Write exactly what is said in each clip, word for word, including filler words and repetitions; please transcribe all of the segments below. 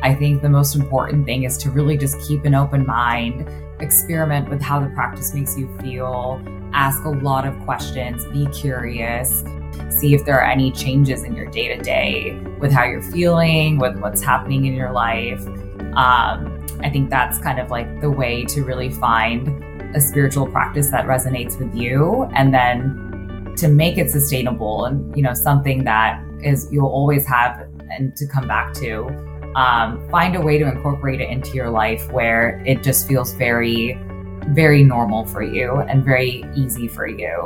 I think the most important thing is to really just keep an open mind, experiment with how the practice makes you feel, ask a lot of questions, be curious, see if there are any changes in your day-to-day with how you're feeling, with what's happening in your life. Um, I think that's kind of like the way to really find a spiritual practice that resonates with you, and then to make it sustainable and, you know, something that is you'll always have and to come back to. Um, find a way to incorporate it into your life where it just feels very, very normal for you and very easy for you.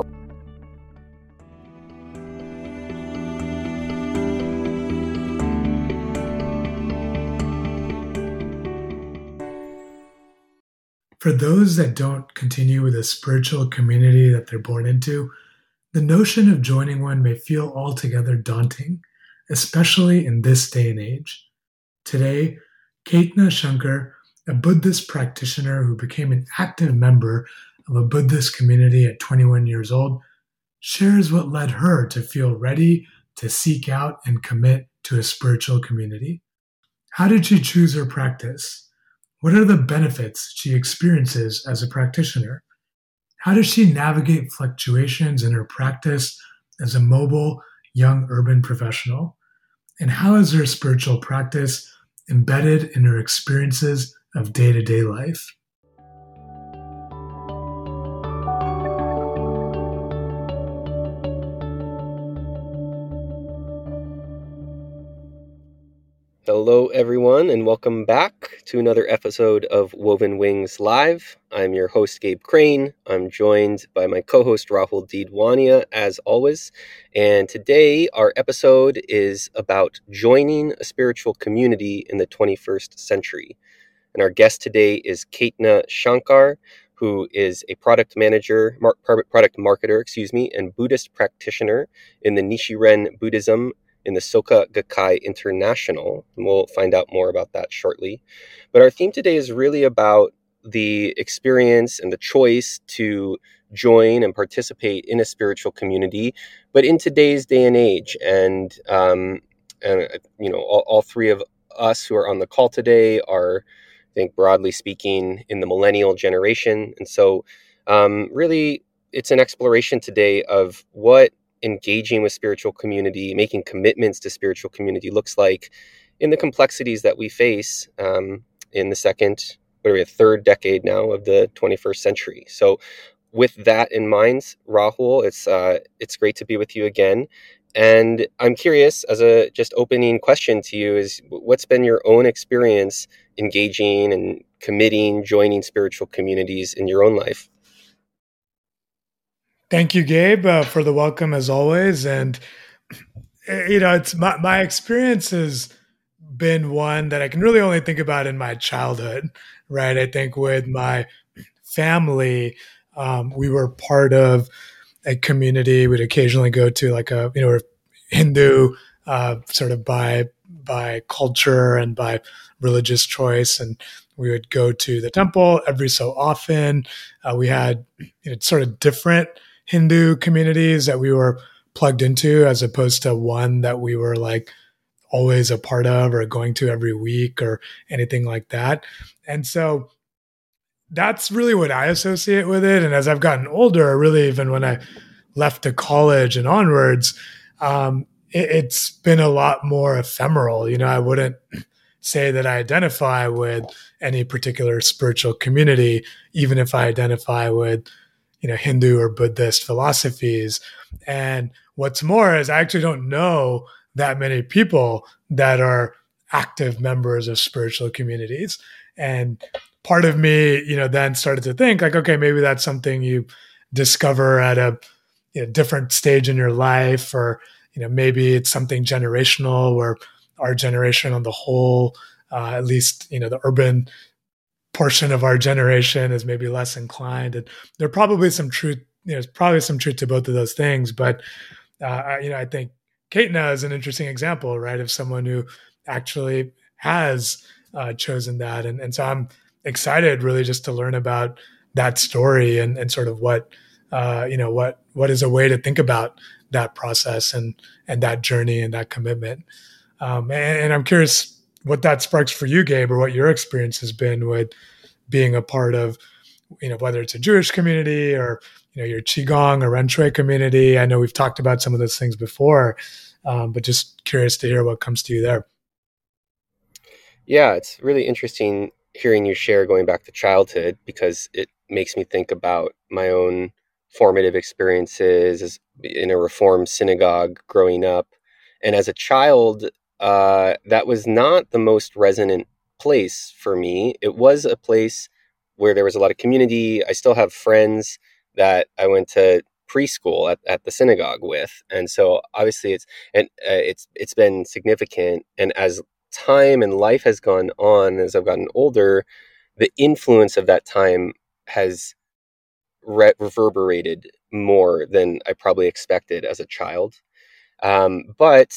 For those that don't continue with a spiritual community that they're born into, the notion of joining one may feel altogether daunting, especially in this day and age. Today, Ketna Shankar, a Buddhist practitioner who became an active member of a Buddhist community at twenty-one years old, shares what led her to feel ready to seek out and commit to a spiritual community. How did she choose her practice? What are the benefits she experiences as a practitioner? How does she navigate fluctuations in her practice as a mobile, young urban professional? And how is her spiritual practice embedded in her experiences of day-to-day life? Hello, everyone, and welcome back to another episode of Woven Wings Live. I'm your host, Gabe Crane. I'm joined by my co-host, Rahul Deedwania, as always. And today, our episode is about joining a spiritual community in the twenty-first century. And our guest today is Ketna Shankar, who is a product manager, mar- product marketer, excuse me, and Buddhist practitioner in the Nichiren Buddhism in the Soka Gakkai International, and we'll find out more about that shortly. But our theme today is really about the experience and the choice to join and participate in a spiritual community, but in today's day and age. And, um, and you know, all, all three of us who are on the call today are, I think, broadly speaking, in the millennial generation. And so um, really, it's an exploration today of what engaging with spiritual community, making commitments to spiritual community looks like in the complexities that we face um, in the second, what are we, a third decade now of the twenty-first century. So with that in mind, Rahul, it's uh, it's great to be with you again. And I'm curious, as a just opening question to you, is what's been your own experience engaging and committing, joining spiritual communities in your own life? Thank you, Gabe, uh, for the welcome as always. And, you know, it's my, my experience has been one that I can really only think about in my childhood, right? I think with my family, um, we were part of a community. We'd occasionally go to like a, you know, Hindu, uh, sort of by, by culture and by religious choice. And we would go to the temple every so often. Uh, we had, you know, sort of different Hindu communities that we were plugged into as opposed to one that we were like always a part of or going to every week or anything like that. And so that's really what I associate with it. And as I've gotten older, really even when I left the college and onwards, um, it, it's been a lot more ephemeral. You know, I wouldn't say that I identify with any particular spiritual community, even if I identify with, you know, Hindu or Buddhist philosophies. And what's more is I actually don't know that many people that are active members of spiritual communities. And part of me, you know, then started to think like, okay, maybe that's something you discover at a you know, different stage in your life, or, you know, maybe it's something generational where our generation on the whole, uh, at least, you know, the urban portion of our generation is maybe less inclined. And there are probably some truth, you know, there's probably some truth to both of those things. But, uh, you know, I think Ketna is an interesting example, right, of someone who actually has uh, chosen that. And, and so I'm excited really just to learn about that story and, and sort of what, uh, you know, what, what is a way to think about that process and, and that journey and that commitment. Um, and, and I'm curious, what that sparks for you, Gabe, or what your experience has been with being a part of, you know, whether it's a Jewish community or, you know, your Qigong or Ren Shui community. I know we've talked about some of those things before, um, but just curious to hear what comes to you there. Yeah, it's really interesting hearing you share going back to childhood, because it makes me think about my own formative experiences as in a Reformed synagogue growing up. And as a child, uh, that was not the most resonant place for me. It was a place where there was a lot of community. I still have friends that I went to preschool at, at the synagogue with. And so obviously it's, and uh, it's, it's been significant. And as time and life has gone on, as I've gotten older, the influence of that time has re- reverberated more than I probably expected as a child. Um, but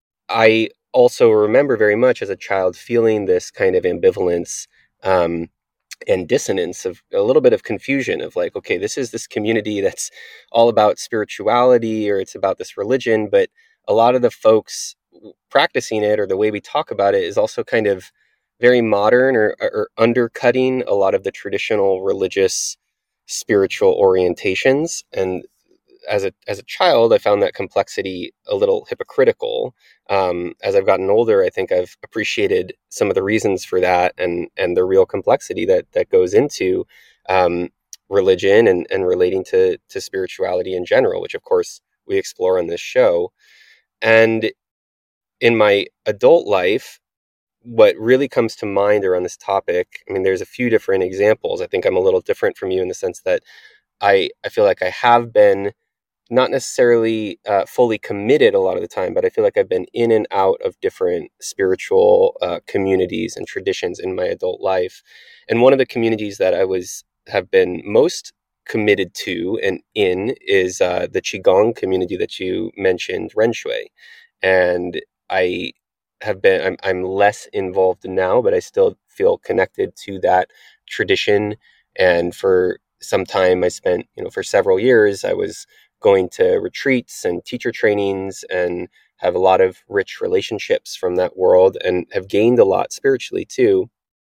I also remember very much as a child feeling this kind of ambivalence um, and dissonance, of a little bit of confusion of like, okay, this is this community that's all about spirituality, or it's about this religion, but a lot of the folks practicing it, or the way we talk about it, is also kind of very modern, or, or undercutting a lot of the traditional religious spiritual orientations. And as a as a child, I found that complexity a little hypocritical. Um, as I've gotten older, I think I've appreciated some of the reasons for that, and and the real complexity that that goes into um, religion and and relating to to spirituality in general, which of course we explore on this show. And in my adult life, what really comes to mind around this topic, I mean, there's a few different examples. I think I'm a little different from you in the sense that I I feel like I have been not necessarily uh, fully committed a lot of the time, but I feel like I've been in and out of different spiritual uh, communities and traditions in my adult life. And one of the communities that I was have been most committed to and in is uh, the Qigong community that you mentioned, Ren Shui. And I have been, I'm, I'm less involved now, but I still feel connected to that tradition. And for some time I spent, you know, for several years, I was going to retreats and teacher trainings and have a lot of rich relationships from that world, and have gained a lot spiritually too.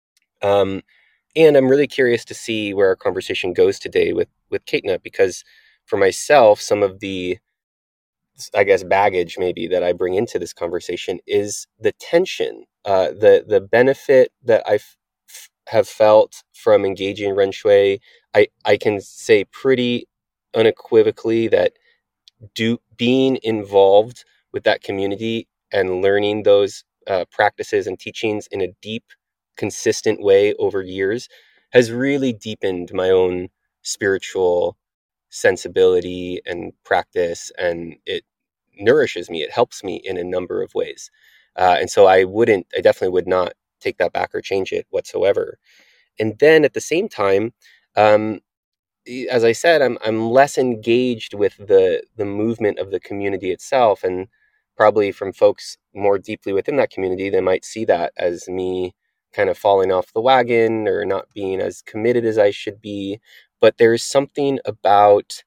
Um, and I'm really curious to see where our conversation goes today with, with Ketna, because for myself, some of the, I guess, baggage maybe that I bring into this conversation is the tension, uh, the, the benefit that I f- have felt from engaging in Ren Shui. I, I can say pretty unequivocally that do being involved with that community and learning those uh, practices and teachings in a deep, consistent way over years has really deepened my own spiritual sensibility and practice, and it nourishes me. It helps me in a number of ways. Uh, and so I wouldn't, I definitely would not take that back or change it whatsoever. And then at the same time, um, as I said, I'm I'm less engaged with the the movement of the community itself, and probably from folks more deeply within that community, they might see that as me kind of falling off the wagon or not being as committed as I should be. But there's something about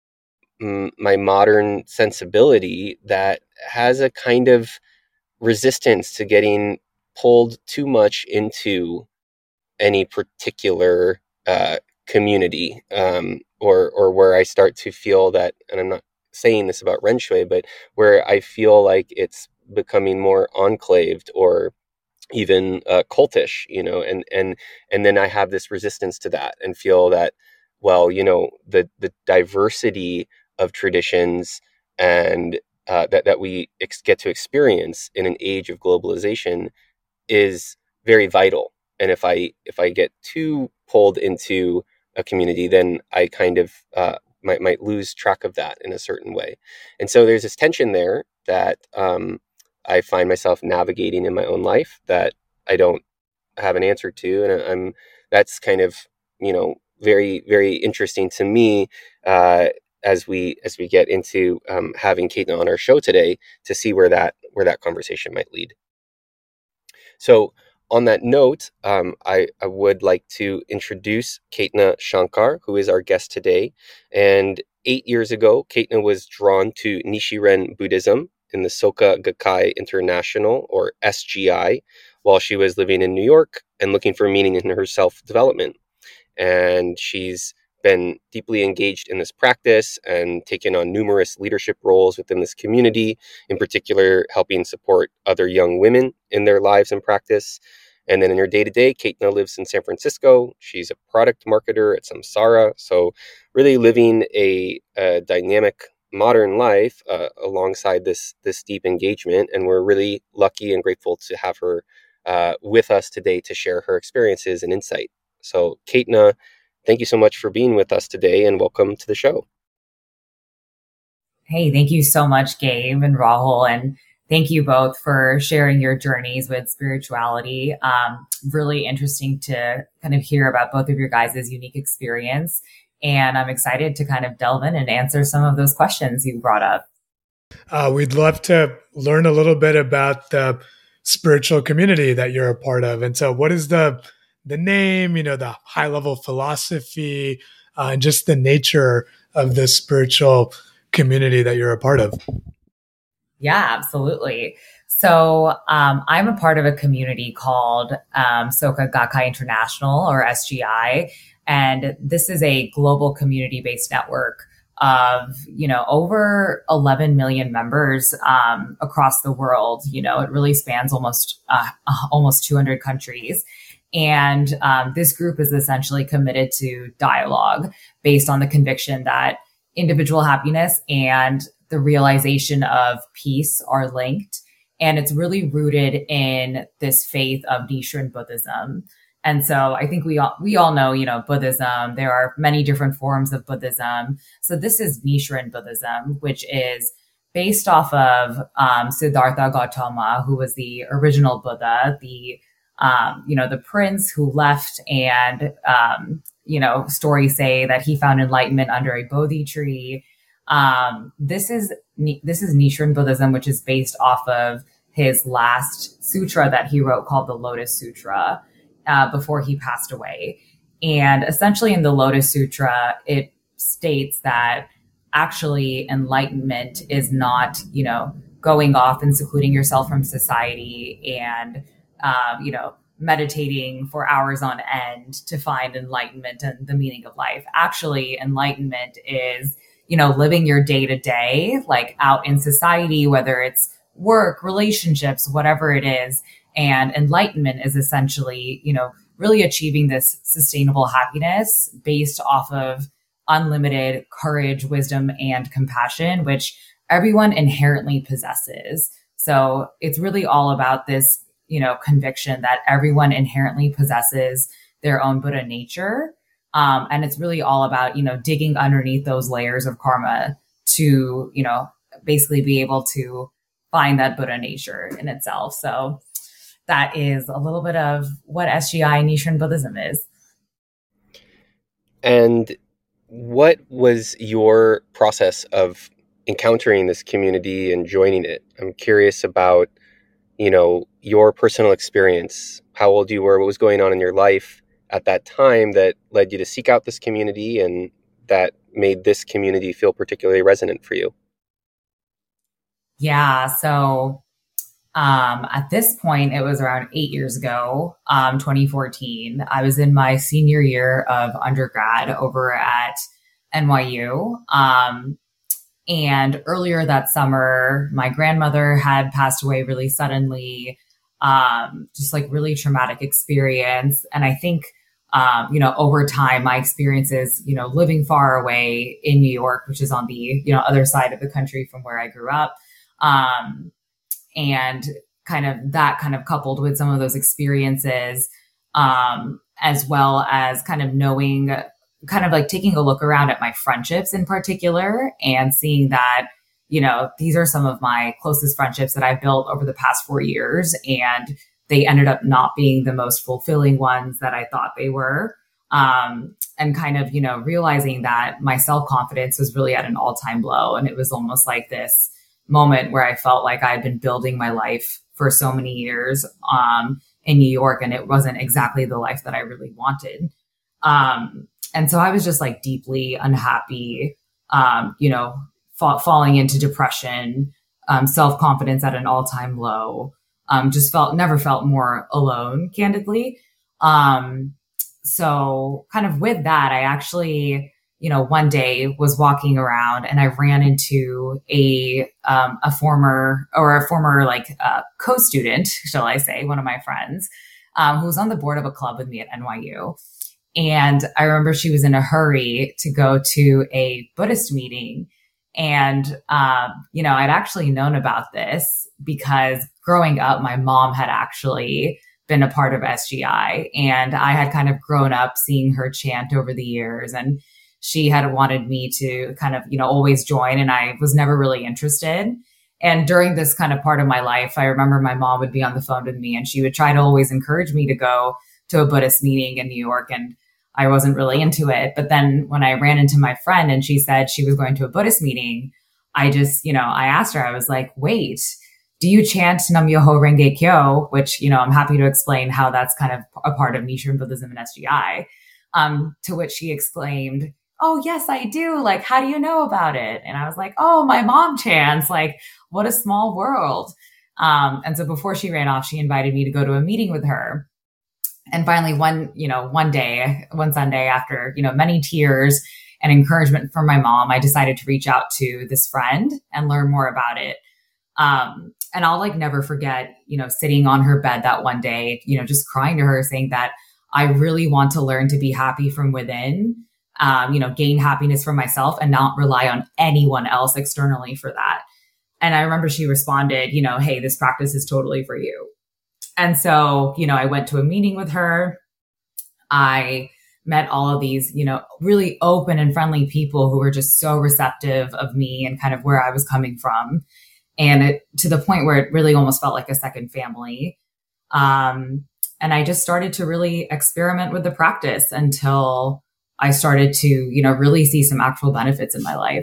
mm, my modern sensibility that has a kind of resistance to getting pulled too much into any particular uh, community, um, or or where I start to feel that, and I'm not saying this about Ren Shui, but where I feel like it's becoming more enclaved or even uh, cultish, you know, and and and then I have this resistance to that and feel that, well, you know, the the diversity of traditions and uh, that that we ex- get to experience in an age of globalization is very vital. And if I if I get too pulled into a community, then I kind of uh, might might lose track of that in a certain way. And so there's this tension there that um, I find myself navigating in my own life that I don't have an answer to, and I'm that's kind of, you know, very very interesting to me uh, as we as we get into um, having Ketna on our show today to see where that where that conversation might lead. So on that note, um, I, I would like to introduce Ketna Shankar, who is our guest today. And eight years ago, Ketna was drawn to Nichiren Buddhism in the Soka Gakkai International, or S G I, while she was living in New York and looking for meaning in her self-development. And she's been deeply engaged in this practice and taken on numerous leadership roles within this community, in particular, helping support other young women in their lives and practice. And then in her day-to-day, Keitna lives in San Francisco. She's a product marketer at Samsara. So really living a, a dynamic modern life uh, alongside this, this deep engagement. And we're really lucky and grateful to have her uh, with us today to share her experiences and insight. So Keitna, thank you so much for being with us today and welcome to the show. Hey, thank you so much, Gabe and Rahul. And thank you both for sharing your journeys with spirituality. Um, really interesting to kind of hear about both of your guys' unique experience. And I'm excited to kind of delve in and answer some of those questions you brought up. Uh, we'd love to learn a little bit about the spiritual community that you're a part of. And so what is the the name, you know, the high level philosophy, uh, and just the nature of this spiritual community that you're a part of? Yeah, absolutely. So um, I'm a part of a community called um, Soka Gakkai International, or S G I. And this is a global community-based network of, you know, over eleven million members um, across the world. You know, it really spans almost uh, almost two hundred countries. And um, this group is essentially committed to dialogue based on the conviction that individual happiness and the realization of peace are linked. And it's really rooted in this faith of Nichiren Buddhism. And so I think we all, we all know, you know, Buddhism, there are many different forms of Buddhism. So this is Nichiren Buddhism, which is based off of um, Siddhartha Gautama, who was the original Buddha, the Um, you know, the prince who left, and, um, you know, stories say that he found enlightenment under a Bodhi tree. Um, this is, this is Nichiren Buddhism, which is based off of his last sutra that he wrote called the Lotus Sutra, uh, before he passed away. And essentially in the Lotus Sutra, it states that actually enlightenment is not, you know, going off and secluding yourself from society and Um, you know, meditating for hours on end to find enlightenment and the meaning of life. Actually, enlightenment is, you know, living your day to day, like out in society, whether it's work, relationships, whatever it is. And enlightenment is essentially, you know, really achieving this sustainable happiness based off of unlimited courage, wisdom, and compassion, which everyone inherently possesses. So it's really all about this, you know, conviction that everyone inherently possesses their own Buddha nature. Um, and it's really all about, you know, digging underneath those layers of karma to, you know, basically be able to find that Buddha nature in itself. So that is a little bit of what S G I Nichiren Buddhism is. And what was your process of encountering this community and joining it? I'm curious about, you know, your personal experience, how old you were, what was going on in your life at that time that led you to seek out this community and that made this community feel particularly resonant for you? Yeah. So um, at this point, it was around eight years ago, um, twenty fourteen. I was in my senior year of undergrad over at N Y U. Um, and earlier that summer, my grandmother had passed away really suddenly, um, just like really traumatic experience. And I think, um, you know, over time, my experiences, you know, living far away in New York, which is on the, you know, other side of the country from where I grew up. Um, and kind of that kind of coupled with some of those experiences, um, as well as kind of knowing, kind of like taking a look around at my friendships in particular and seeing that, you know, these are some of my closest friendships that I've built over the past four years. And they ended up not being the most fulfilling ones that I thought they were. Um, and kind of, you know, realizing that my self-confidence was really at an all-time low. And it was almost like this moment where I felt like I had been building my life for so many years, um, in New York, and it wasn't exactly the life that I really wanted. Um, and so I was just like deeply unhappy, um, you know, fa- falling into depression, um, self-confidence at an all-time low. um, just felt, never felt more alone, candidly. Um, so kind of with that, I actually, you know, one day was walking around and I ran into a, um, a former or a former like uh, co-student, shall I say, one of my friends, um, who was on the board of a club with me at N Y U. And I remember she was in a hurry to go to a Buddhist meeting. And, um, you know, I'd actually known about this because growing up, my mom had actually been a part of S G I, and I had kind of grown up seeing her chant over the years, and she had wanted me to kind of, you know, always join, and I was never really interested. And during this kind of part of my life, I remember my mom would be on the phone with me and she would try to always encourage me to go to a Buddhist meeting in New York. And I wasn't really into it. But then when I ran into my friend and she said she was going to a Buddhist meeting, I just, you know, I asked her, I was like, wait, do you chant Nam-myoho Renge Kyo? Which, you know, I'm happy to explain how that's kind of a part of Nichiren Buddhism and S G I. Um, to which she exclaimed, oh, yes, I do. Like, how do you know about it? And I was like, oh, my mom chants. Like, what a small world. Um, and so before she ran off, she invited me to go to a meeting with her. And finally, one, you know, one day, one Sunday after, you know, many tears and encouragement from my mom, I decided to reach out to this friend and learn more about it. Um, and I'll like never forget, you know, sitting on her bed that one day, you know, just crying to her saying that I really want to learn to be happy from within, um, you know, gain happiness for myself and not rely on anyone else externally for that. And I remember she responded, you know, hey, this practice is totally for you. And so, you know, I went to a meeting with her. I met all of these, you know, really open and friendly people who were just so receptive of me and kind of where I was coming from. And it, to the point where it really almost felt like a second family. Um, and I just started to really experiment with the practice until I started to, you know, really see some actual benefits in my life.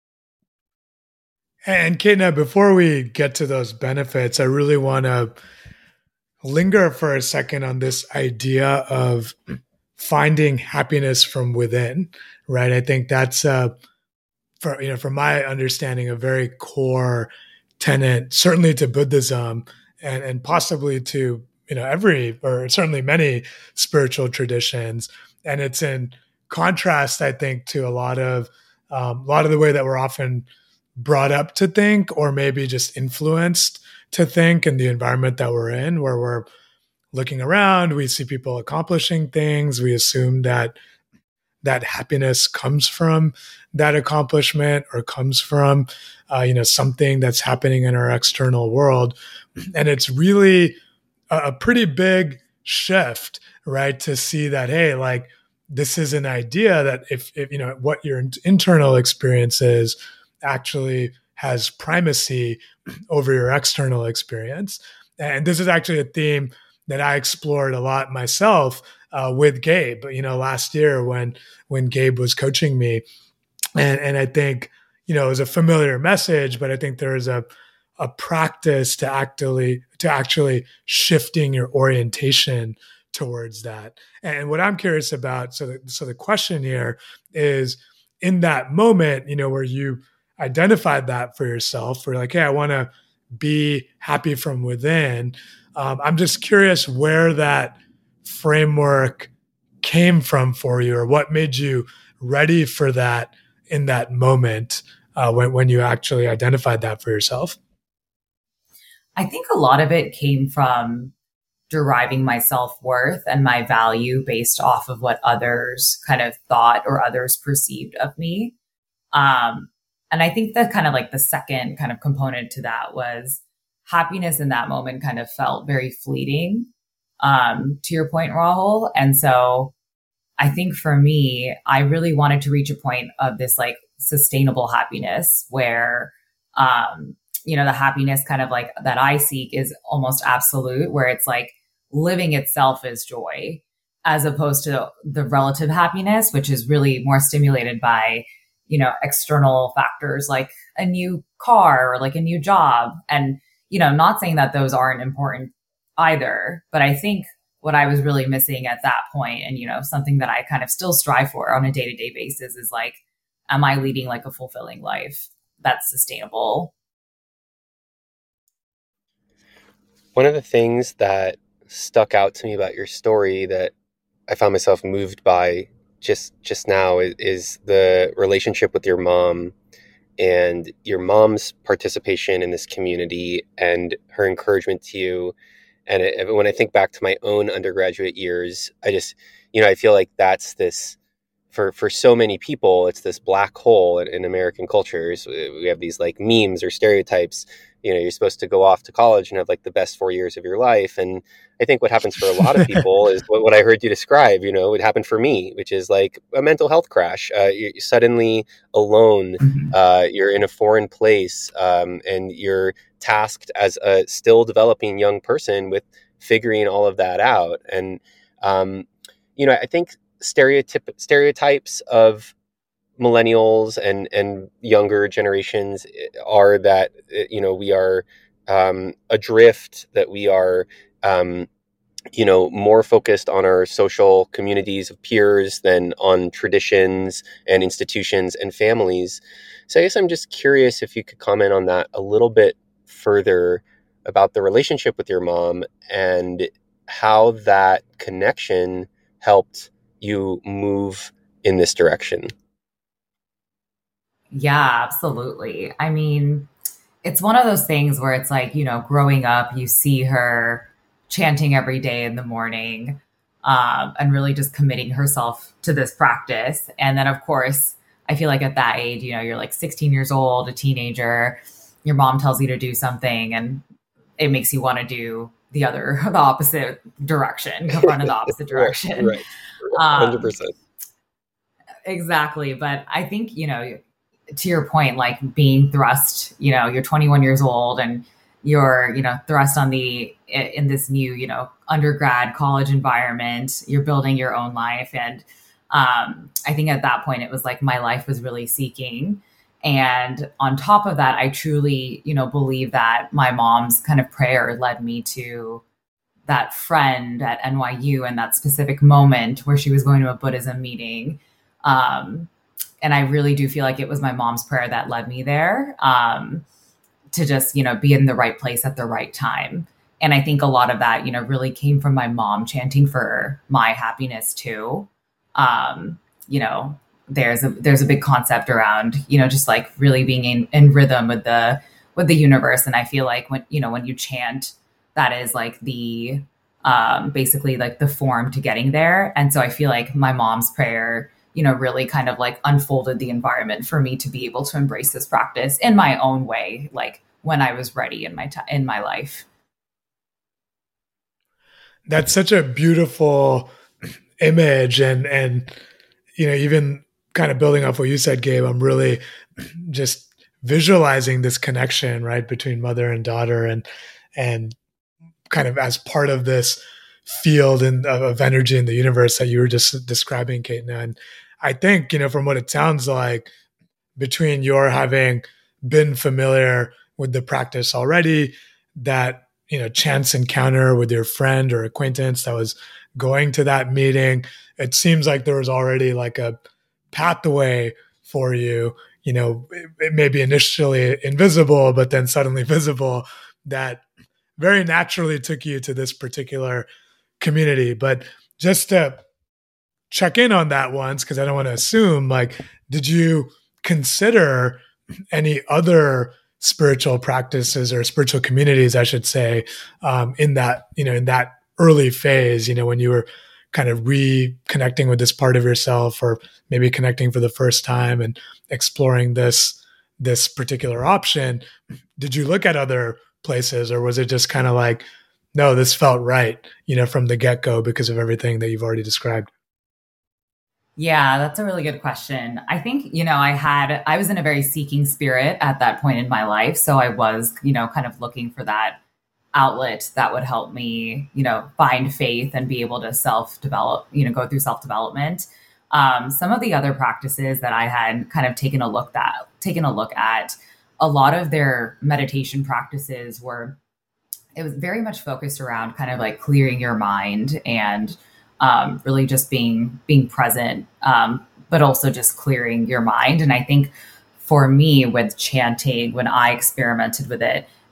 And Keitna, before we get to those benefits, I really want to linger for a second on this idea of finding happiness from within, right? I think that's, uh, for, you know, from my understanding, a very core tenet, certainly to Buddhism and, and possibly to, you know, every, or certainly many spiritual traditions. And it's in contrast, I think, to a lot of, um, a lot of the way that we're often brought up to think, or maybe just influenced to think in the environment that we're in, where we're looking around, we see people accomplishing things. We assume that that happiness comes from that accomplishment or comes from, uh, you know, something that's happening in our external world. And it's really a, a pretty big shift, right? To see that, hey, like this is an idea that if, if you know, what your internal experience is actually has primacy over your external experience. And this is actually a theme that I explored a lot myself uh, with Gabe, you know, last year when when Gabe was coaching me. And and I think, you know, it was a familiar message, but I think there is a a practice to actually to actually shifting your orientation towards that. And what I'm curious about, so the, so the question here is, in that moment, you know, where you identified that for yourself, where like, hey, I want to be happy from within. Um, I'm just curious where that framework came from for you, or what made you ready for that in that moment uh, when, when you actually identified that for yourself. I think a lot of it came from deriving my self-worth and my value based off of what others kind of thought or others perceived of me. Um, and I think that kind of like the second kind of component to that was happiness in that moment kind of felt very fleeting, um, to your point, Rahul. And so I think for me, I really wanted to reach a point of this like sustainable happiness where, um, you know, the happiness kind of like that I seek is almost absolute, where it's like living itself is joy, as opposed to the relative happiness, which is really more stimulated by, you know, external factors like a new car or like a new job. And, you know, not saying that those aren't important either, but I think what I was really missing at that point, and, you know, something that I kind of still strive for on a day-to-day basis, is like, am I leading like a fulfilling life that's sustainable? One of the things that stuck out to me about your story that I found myself moved by just just now is, is the relationship with your mom and your mom's participation in this community and her encouragement to you. And it, when I think back to my own undergraduate years, I just, you know, I feel like that's this, for, for so many people, it's this black hole in, in American cultures. We have these like memes or stereotypes. You know, you're supposed to go off to college and have like the best four years of your life. And I think what happens for a lot of people is what, what I heard you describe, you know, it happened for me, which is like a mental health crash. Uh, you're suddenly alone. Uh, you're in a foreign place, um, and you're tasked as a still developing young person with figuring all of that out. And, um, you know, I think stereotyp- stereotypes of millennials and, and younger generations are that, you know, we are um, adrift, that we are, um, you know, more focused on our social communities of peers than on traditions and institutions and families. So I guess I'm just curious if you could comment on that a little bit further about the relationship with your mom and how that connection helped you move in this direction. Yeah, absolutely. I mean, it's one of those things where it's like, you know, growing up, you see her chanting every day in the morning, um, and really just committing herself to this practice. And then, of course, I feel like at that age, you know, you're like sixteen years old, a teenager, your mom tells you to do something and it makes you want to do the other, the opposite direction, run in the opposite direction. Right. one hundred percent. Um, exactly. But I think, you know, to your point, like being thrust, you know, you're twenty-one years old and you're, you know, thrust on the, in this new, you know, undergrad college environment, you're building your own life. And um, I think at that point, it was like my life was really seeking. And on top of that, I truly, you know, believe that my mom's kind of prayer led me to that friend at N Y U and that specific moment where she was going to a Buddhism meeting. Um, and I really do feel like it was my mom's prayer that led me there, um, to just, you know, be in the right place at the right time. And I think a lot of that, you know, really came from my mom chanting for my happiness too. Um, you know, there's a, there's a big concept around, you know, just like really being in, in rhythm with the, with the universe. And I feel like when, you know, when you chant, that is like the, um, basically like the form to getting there. And so I feel like my mom's prayer, you know, really kind of like unfolded the environment for me to be able to embrace this practice in my own way, like when I was ready in my time, in my life. That's such a beautiful image. And, and, you know, even kind of building off what you said, Gabe, I'm really just visualizing this connection, right, between mother and daughter, and, and kind of as part of this field and of energy in the universe that you were just describing, Kaitna. And I think, you know, from what it sounds like, between your having been familiar with the practice already, that, you know, chance encounter with your friend or acquaintance that was going to that meeting, it seems like there was already like a pathway for you, you know, it, it may be initially invisible, but then suddenly visible, that very naturally took you to this particular community. But just to check in on that once, because I don't want to assume, like, did you consider any other spiritual practices or spiritual communities, I should say, um, in that, you know, in that early phase, you know, when you were kind of reconnecting with this part of yourself, or maybe connecting for the first time and exploring this, this particular option? Did you look at other places, or was it just kind of like, no, this felt right, you know, from the get-go because of everything that you've already described? Yeah, that's a really good question. I think, you know, I had, I was in a very seeking spirit at that point in my life. So I was, you know, kind of looking for that outlet that would help me, you know, find faith and be able to self-develop, you know, go through self-development. Um, some of the other practices that I had kind of taken a look at, taken a look at, a lot of their meditation practices were, it was very much focused around kind of like clearing your mind and um, really just being, being present, um, but also just clearing your mind. And I think for me with chanting, when I experimented with it,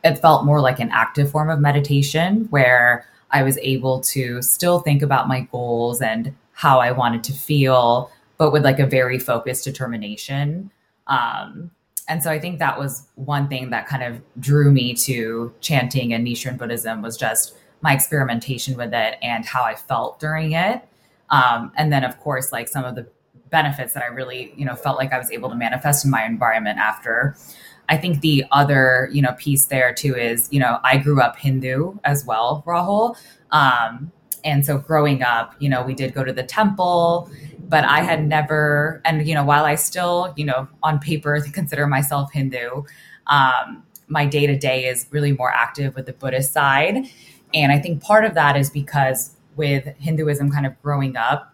it felt more like an active form of meditation where I was able to still think about my goals and how I wanted to feel, but with like a very focused determination. Um, and so I think that was one thing that kind of drew me to chanting and Nichiren Buddhism, was just my experimentation with it and how I felt during it. Um, and then, of course, like some of the benefits that I really, you know, felt like I was able to manifest in my environment after. I think the other, you know, piece there too is, you know, I grew up Hindu as well, Rahul. Um, and so growing up, you know, we did go to the temple, but I had never, and, you know, while I still, you know, on paper consider myself Hindu, um, my day to day is really more active with the Buddhist side. And I think part of that is because with Hinduism kind of growing up,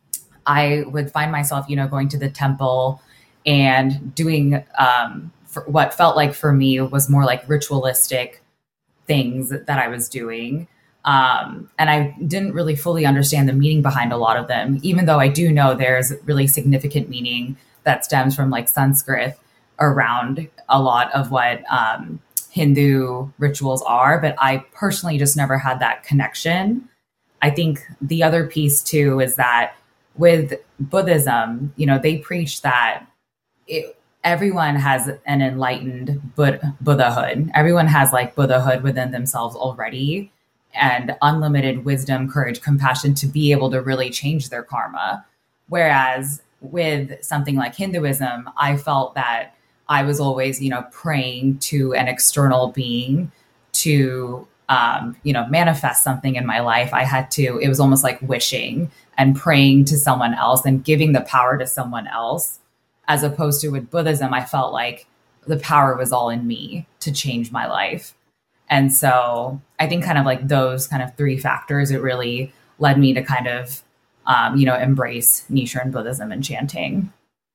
I would find myself, you know, going to the temple and doing um, for what felt like for me was more like ritualistic things that I was doing. Um, and I didn't really fully understand the meaning behind a lot of them, even though I do know there's really significant meaning that stems from like Sanskrit around a lot of what um, Hindu rituals are. But I personally just never had that connection. I think the other piece too is that with Buddhism, you know, they preach that it, everyone has an enlightened Bud- Buddhahood. Everyone has like Buddhahood within themselves already, and unlimited wisdom, courage, compassion to be able to really change their karma. Whereas with something like Hinduism, I felt that I was always, you know, praying to an external being to, um, you know, manifest something in my life. I had to, it was almost like wishing and praying to someone else and giving the power to someone else. As opposed to with Buddhism, I felt like the power was all in me to change my life. And so I think kind of like those kind of three factors, it really led me to kind of, um, you know, embrace Nichiren Buddhism and chanting.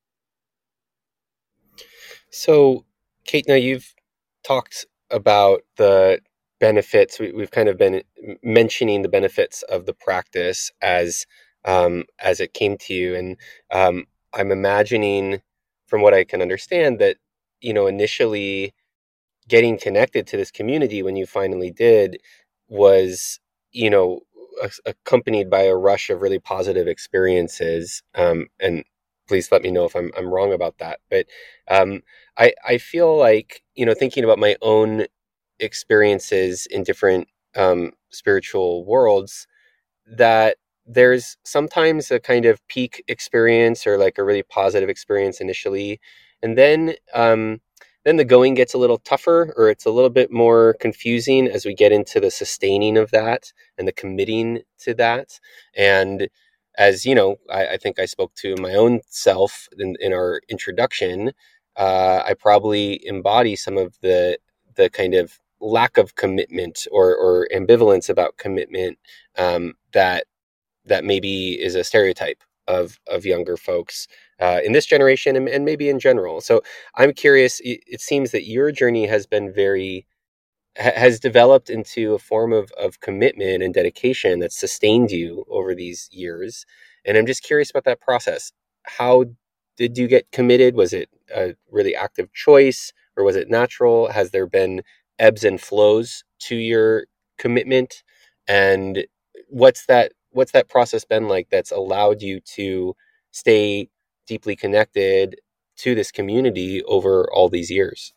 So, Kate, now you've talked about the benefits. We, we've kind of been mentioning the benefits of the practice as um, as it came to you. And um, I'm imagining, from what I can understand, that, you know, initially getting connected to this community when you finally did was, you know, a- accompanied by a rush of really positive experiences. Um, and please let me know if I'm I'm wrong about that. But um, I I feel like, you know, thinking about my own experiences in different um, spiritual worlds, that there's sometimes a kind of peak experience or like a really positive experience initially, and then um, then the going gets a little tougher, or it's a little bit more confusing as we get into the sustaining of that and the committing to that. And as you know, I, I think I spoke to my own self in, in our introduction. Uh, I probably embody some of the the kind of lack of commitment or, or ambivalence about commitment um, that that maybe is a stereotype of of younger folks uh, in this generation and, and maybe in general. So I'm curious. It, it seems that your journey has been very ha- has developed into a form of of commitment and dedication that's sustained you over these years. And I'm just curious about that process. How did you get committed? Was it a really active choice, or was it natural? Has there been ebbs and flows to your commitment? And what's that what's that process been like that's allowed you to stay deeply connected to this community over all these years?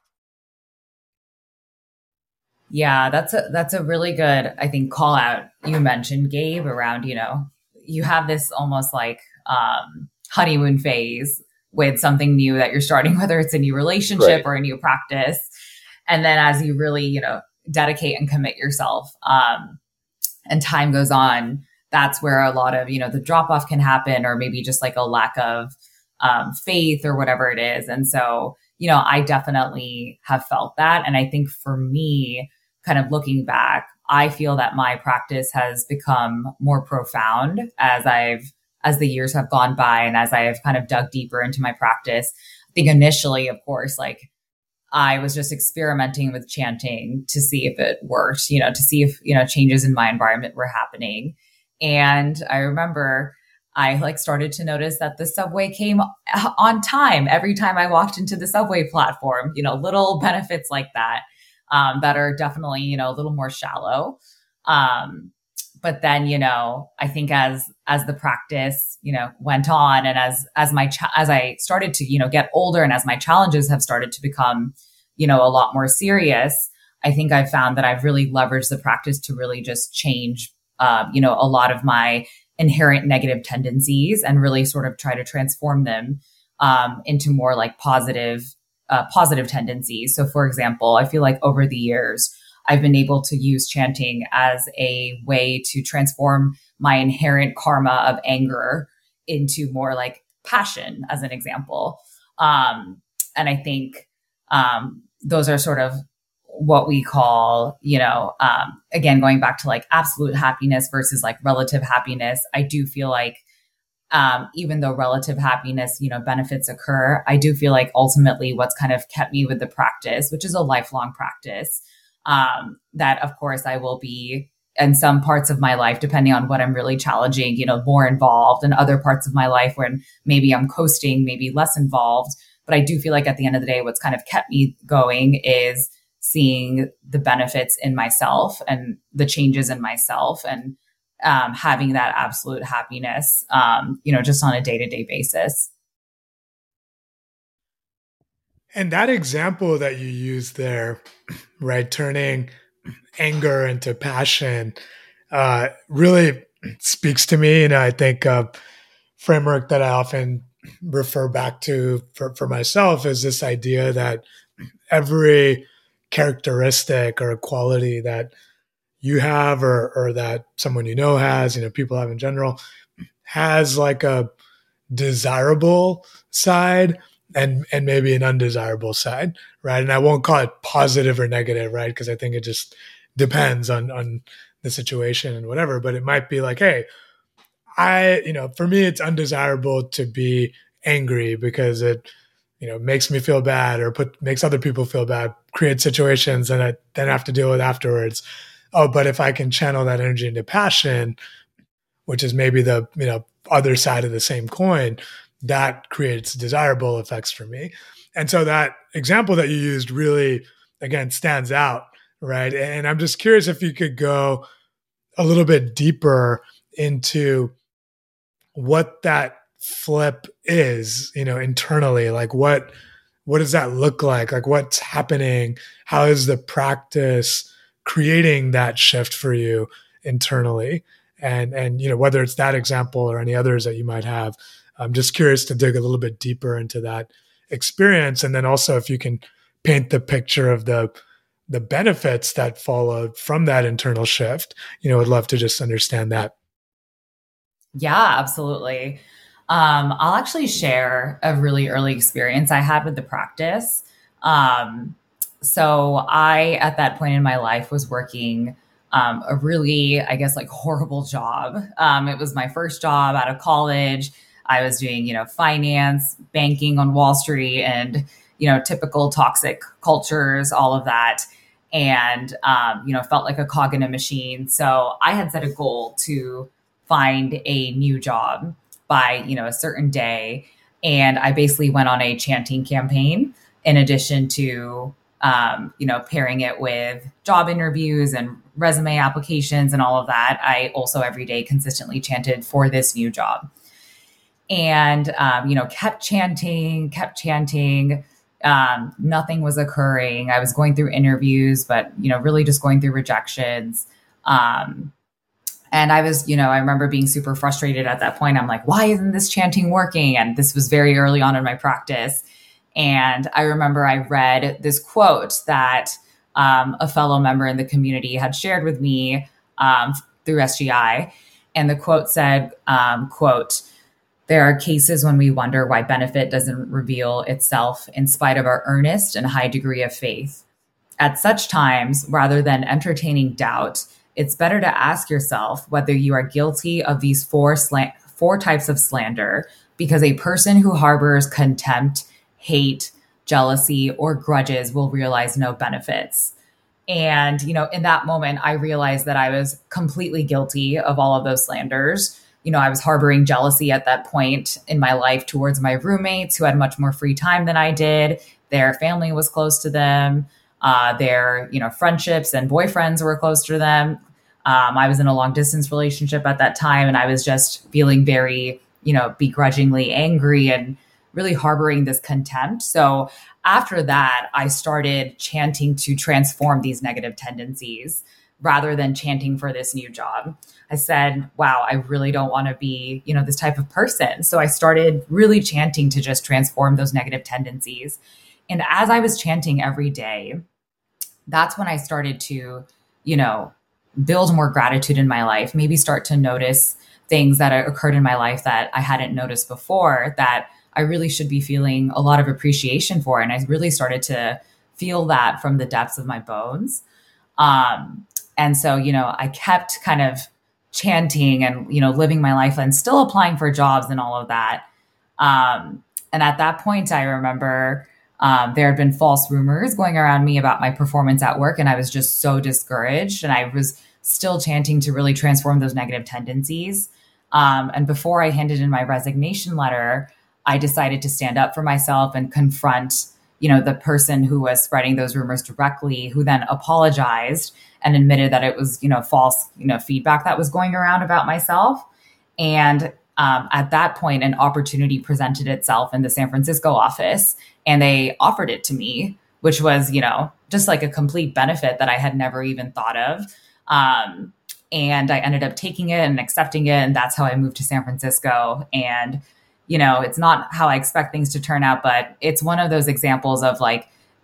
Yeah, that's a that's a really good, I think, call out you mentioned, Gabe, around, you know, you have this almost like um, honeymoon phase with something new that you're starting, whether it's a new relationship Right. or a new practice. And then as you really, you know, dedicate and commit yourself, um, and time goes on, that's where a lot of, you know, the drop off can happen, or maybe just like a lack of um, faith or whatever it is. And so, you know, I definitely have felt that. And I think for me, kind of looking back, I feel that my practice has become more profound as I've, as the years have gone by and as I have kind of dug deeper into my practice. I think initially, of course, like I was just experimenting with chanting to see if it worked, you know, to see if, you know, changes in my environment were happening. And I remember I like started to notice that the subway came on time every time I walked into the subway platform, you know, little benefits like that. um, that are definitely, you know, a little more shallow. Um, but then, you know, I think as, as the practice, you know, went on, and as, as my, cha- as I started to, you know, get older, and as my challenges have started to become, you know, a lot more serious, I think I've found that I've really leveraged the practice to really just change, uh, you know, a lot of my inherent negative tendencies, and really sort of try to transform them, um, into more like positive, uh, positive tendencies. So for example, I feel like over the years, I've been able to use chanting as a way to transform my inherent karma of anger into more like passion, as an example. Um, and I think um, those are sort of what we call, you know, um, again, going back to like absolute happiness versus like relative happiness. I do feel like um, even though relative happiness, you know, benefits occur, I do feel like ultimately what's kind of kept me with the practice, which is a lifelong practice, um, that of course I will be in some parts of my life, depending on what I'm really challenging, you know, more involved, and other parts of my life when maybe I'm coasting, maybe less involved. But I do feel like at the end of the day, what's kind of kept me going is seeing the benefits in myself and the changes in myself, and um, having that absolute happiness, um, you know, just on a day-to-day basis. And that example that you used there, right, turning anger into passion, uh, really speaks to me. And I think a framework that I often refer back to for, for myself is this idea that every characteristic or a quality that you have, or, or that someone you know has, you know, people have in general, has like a desirable side and and maybe an undesirable side, right? And I won't call it positive or negative, right? Because I think it just depends on on the situation and whatever. But it might be like, hey, I, you know, for me, it's undesirable to be angry because it, you know, makes me feel bad, or put makes other people feel bad, create situations that I then have to deal with afterwards. Oh, but if I can channel that energy into passion, which is maybe the, you know, other side of the same coin, that creates desirable effects for me. And so that example that you used really, again, stands out, right? And I'm just curious if you could go a little bit deeper into what that flip is, you know, internally. Like what, what does that look like? Like what's happening? How is the practice creating that shift for you internally? And, and, you know, whether it's that example or any others that you might have, I'm just curious to dig a little bit deeper into that experience. And then also if you can paint the picture of the, the benefits that followed from that internal shift, you know, I'd love to just understand that. Yeah, absolutely. Um, I'll actually share a really early experience I had with the practice. Um, so I, at that point in my life, was working um, a really, I guess, like horrible job. Um, it was my first job out of college. I was doing, you know, finance, banking on Wall Street, and, you know, typical toxic cultures, all of that. And, um, you know, felt like a cog in a machine. So I had set a goal to find a new job by, you know, a certain day. And I basically went on a chanting campaign in addition to, um, you know, pairing it with job interviews and resume applications and all of that. I also every day consistently chanted for this new job. And, um, you know, kept chanting, kept chanting. Um, nothing was occurring. I was going through interviews, but, you know, really just going through rejections. Um, and I was, you know, I remember being super frustrated at that point. I'm like, why isn't this chanting working? And this was very early on in my practice. And I remember I read this quote that um, a fellow member in the community had shared with me um, through S G I. And the quote said, um, quote, "There are cases when we wonder why benefit doesn't reveal itself in spite of our earnest and high degree of faith. At such times, rather than entertaining doubt, it's better to ask yourself whether you are guilty of these four slant, four types of slander, because a person who harbors contempt, hate, jealousy, or grudges will realize no benefits." And, you know, in that moment, I realized that I was completely guilty of all of those slanders. You know, I was harboring jealousy at that point in my life towards my roommates who had much more free time than I did. Their family was close to them. Uh, their, you know, friendships and boyfriends were close to them. Um, I was in a long distance relationship at that time, and I was just feeling very, you know, begrudgingly angry and really harboring this contempt. So after that, I started chanting to transform these negative tendencies rather than chanting for this new job. I said, wow, I really don't want to be, you know, this type of person. So I started really chanting to just transform those negative tendencies. And as I was chanting every day, that's when I started to, you know, build more gratitude in my life, maybe start to notice things that occurred in my life that I hadn't noticed before that I really should be feeling a lot of appreciation for. And I really started to feel that from the depths of my bones. Um, and so, you know, I kept kind of chanting and, you know, living my life and still applying for jobs and all of that. Um, and at that point, I remember um, there had been false rumors going around me about my performance at work. And I was just so discouraged. And I was still chanting to really transform those negative tendencies. Um, and before I handed in my resignation letter, I decided to stand up for myself and confront, you know, the person who was spreading those rumors directly, who then apologized and admitted that it was, you know, false, you know, feedback that was going around about myself. And um, at that point, an opportunity presented itself in the San Francisco office, and they offered it to me, which was, you know, just like a complete benefit that I had never even thought of. Um, and I ended up taking it and accepting it. And that's how I moved to San Francisco. And, you know, it's not how I expect things to turn out, but it's one of those examples of like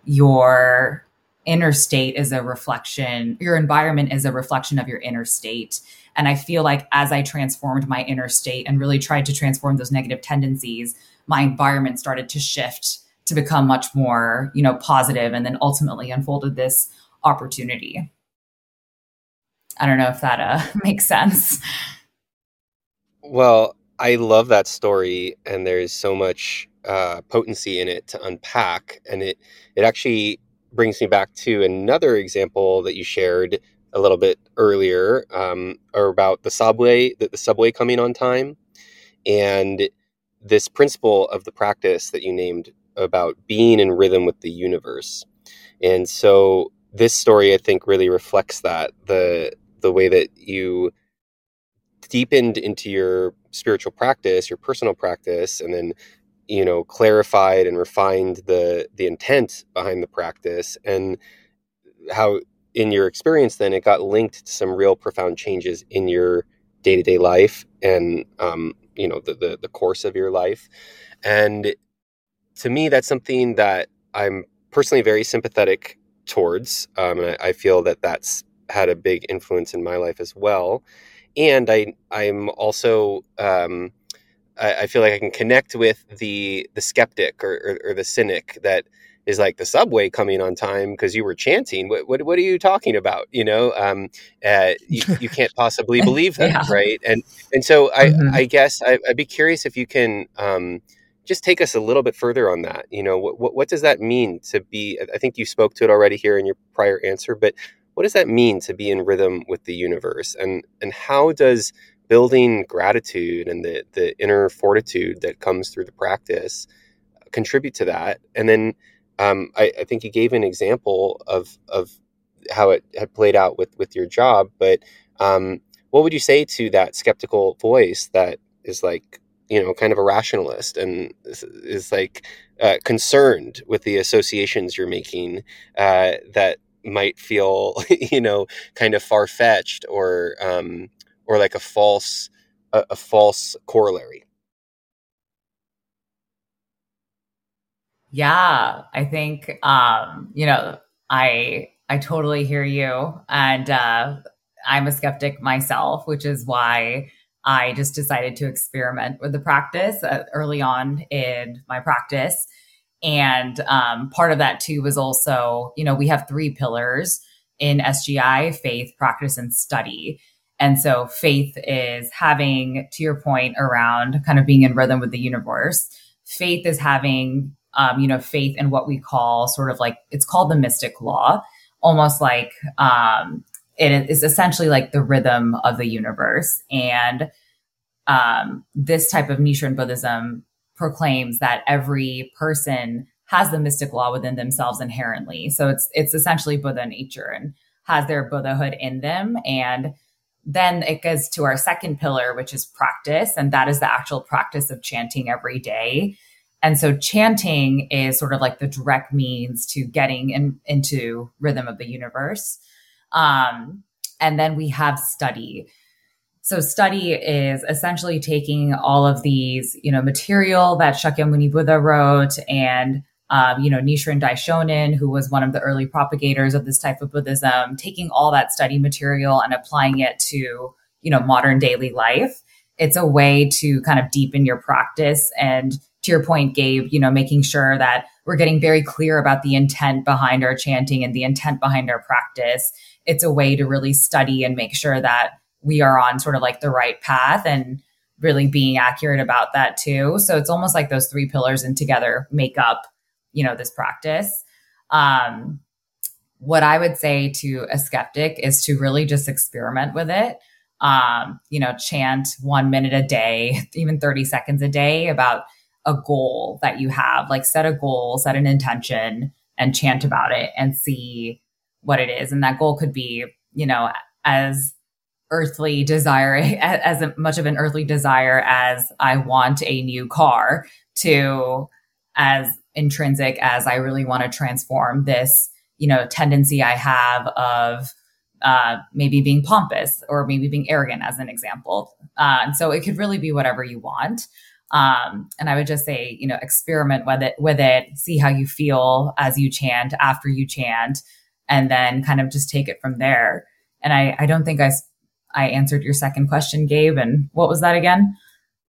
your inner state is a reflection, your environment is a reflection of your inner state. And I feel like as I transformed my inner state and really tried to transform those negative tendencies, my environment started to shift to become much more, you know, positive, and then ultimately unfolded this opportunity. I don't know if that uh, makes sense. Well, I love that story, and there's so much uh, potency in it to unpack. And it it actually brings me back to another example that you shared a little bit earlier, um, or about the subway, the, the subway coming on time, and this principle of the practice that you named about being in rhythm with the universe. And so this story, I think, really reflects that, the the way that you deepened into your spiritual practice, your personal practice, and then, you know, clarified and refined the the intent behind the practice, and how in your experience then it got linked to some real profound changes in your day-to-day life and um, you know, the, the the course of your life. And to me, that's something that I'm personally very sympathetic towards. Um, and I, I feel that that's had a big influence in my life as well. And I, I'm also, um, I, I feel like I can connect with the the skeptic or, or, or the cynic that is like, the subway coming on time because you were chanting. What, what what are you talking about? You know, um, uh, you, you can't possibly believe that, yeah. Right? And and so I, mm-hmm. I guess I, I'd be curious if you can um, just take us a little bit further on that. You know, what, what what does that mean to be? I think you spoke to it already here in your prior answer, but what does that mean to be in rhythm with the universe? And and how does building gratitude and the, the inner fortitude that comes through the practice contribute to that? And then um, I, I think you gave an example of of how it had played out with, with your job. But um, what would you say to that skeptical voice that is like, you know, kind of a rationalist and is, is like uh, concerned with the associations you're making uh, that might feel, you know, kind of far-fetched or um, or like a false a, a false corollary? Yeah, I think um, you know, I I totally hear you, and uh, I'm a skeptic myself, which is why I just decided to experiment with the practice uh, early on in my practice. And um, part of that too was also, you know, we have three pillars in S G I: faith, practice, and study. And so faith is having, to your point around kind of being in rhythm with the universe. Faith is having, um, you know, faith in what we call sort of like, it's called the mystic law, almost like um, it is essentially like the rhythm of the universe. And um, this type of Nichiren Buddhism proclaims that every person has the mystic law within themselves inherently. So it's it's essentially Buddha nature and has their Buddhahood in them. And then it goes to our second pillar, which is practice. And that is the actual practice of chanting every day. And so chanting is sort of like the direct means to getting in, into rhythm of the universe. Um, and then we have study. So study is essentially taking all of these, you know, material that Shakyamuni Buddha wrote and, um, you know, Nichiren Daishonin, who was one of the early propagators of this type of Buddhism, taking all that study material and applying it to, you know, modern daily life. It's a way to kind of deepen your practice. And to your point, Gabe, you know, making sure that we're getting very clear about the intent behind our chanting and the intent behind our practice. It's a way to really study and make sure that we are on sort of like the right path and really being accurate about that too. So it's almost like those three pillars and together make up, you know, this practice. Um, what I would say to a skeptic is to really just experiment with it. Um, you know, chant one minute a day, even thirty seconds a day about a goal that you have, like set a goal, set an intention and chant about it and see what it is. And that goal could be, you know, as earthly desire, as much of an earthly desire as I want a new car, to as intrinsic as I really want to transform this, you know, tendency I have of uh, maybe being pompous or maybe being arrogant, as an example. Uh, and so it could really be whatever you want. Um, and I would just say, you know, experiment with it, with it, see how you feel as you chant, after you chant, and then kind of just take it from there. And I, I don't think I I answered your second question, Gabe. And what was that again?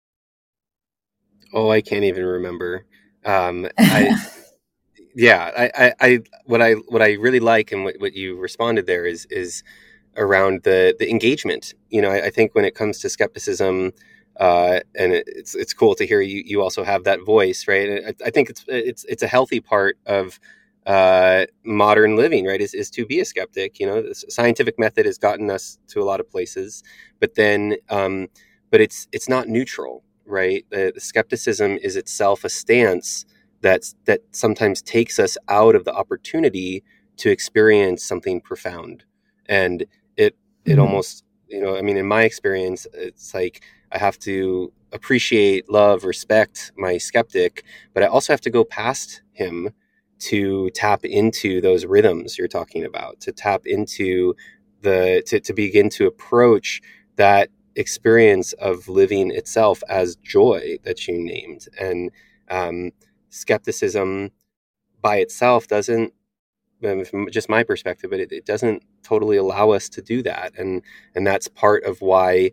Oh, I can't even remember. Um, I, yeah, I, I, I, what I, what I really like and what, what you responded there is, is around the, the engagement. You know, I, I think when it comes to skepticism, uh, and it, it's, it's cool to hear you, you also have that voice, right? I, I think it's, it's, it's a healthy part of, uh, modern living, right, is, is to be a skeptic. You know, the scientific method has gotten us to a lot of places, but then, um, but it's, it's not neutral, right? The, the skepticism is itself a stance that's, that sometimes takes us out of the opportunity to experience something profound. And it, it mm-hmm. almost, you know, I mean, in my experience, it's like, I have to appreciate, love, respect my skeptic, but I also have to go past him to tap into those rhythms you're talking about, to tap into the, to, to begin to approach that experience of living itself as joy that you named. And um, skepticism by itself doesn't, from just my perspective, but it, it doesn't totally allow us to do that. And, and that's part of why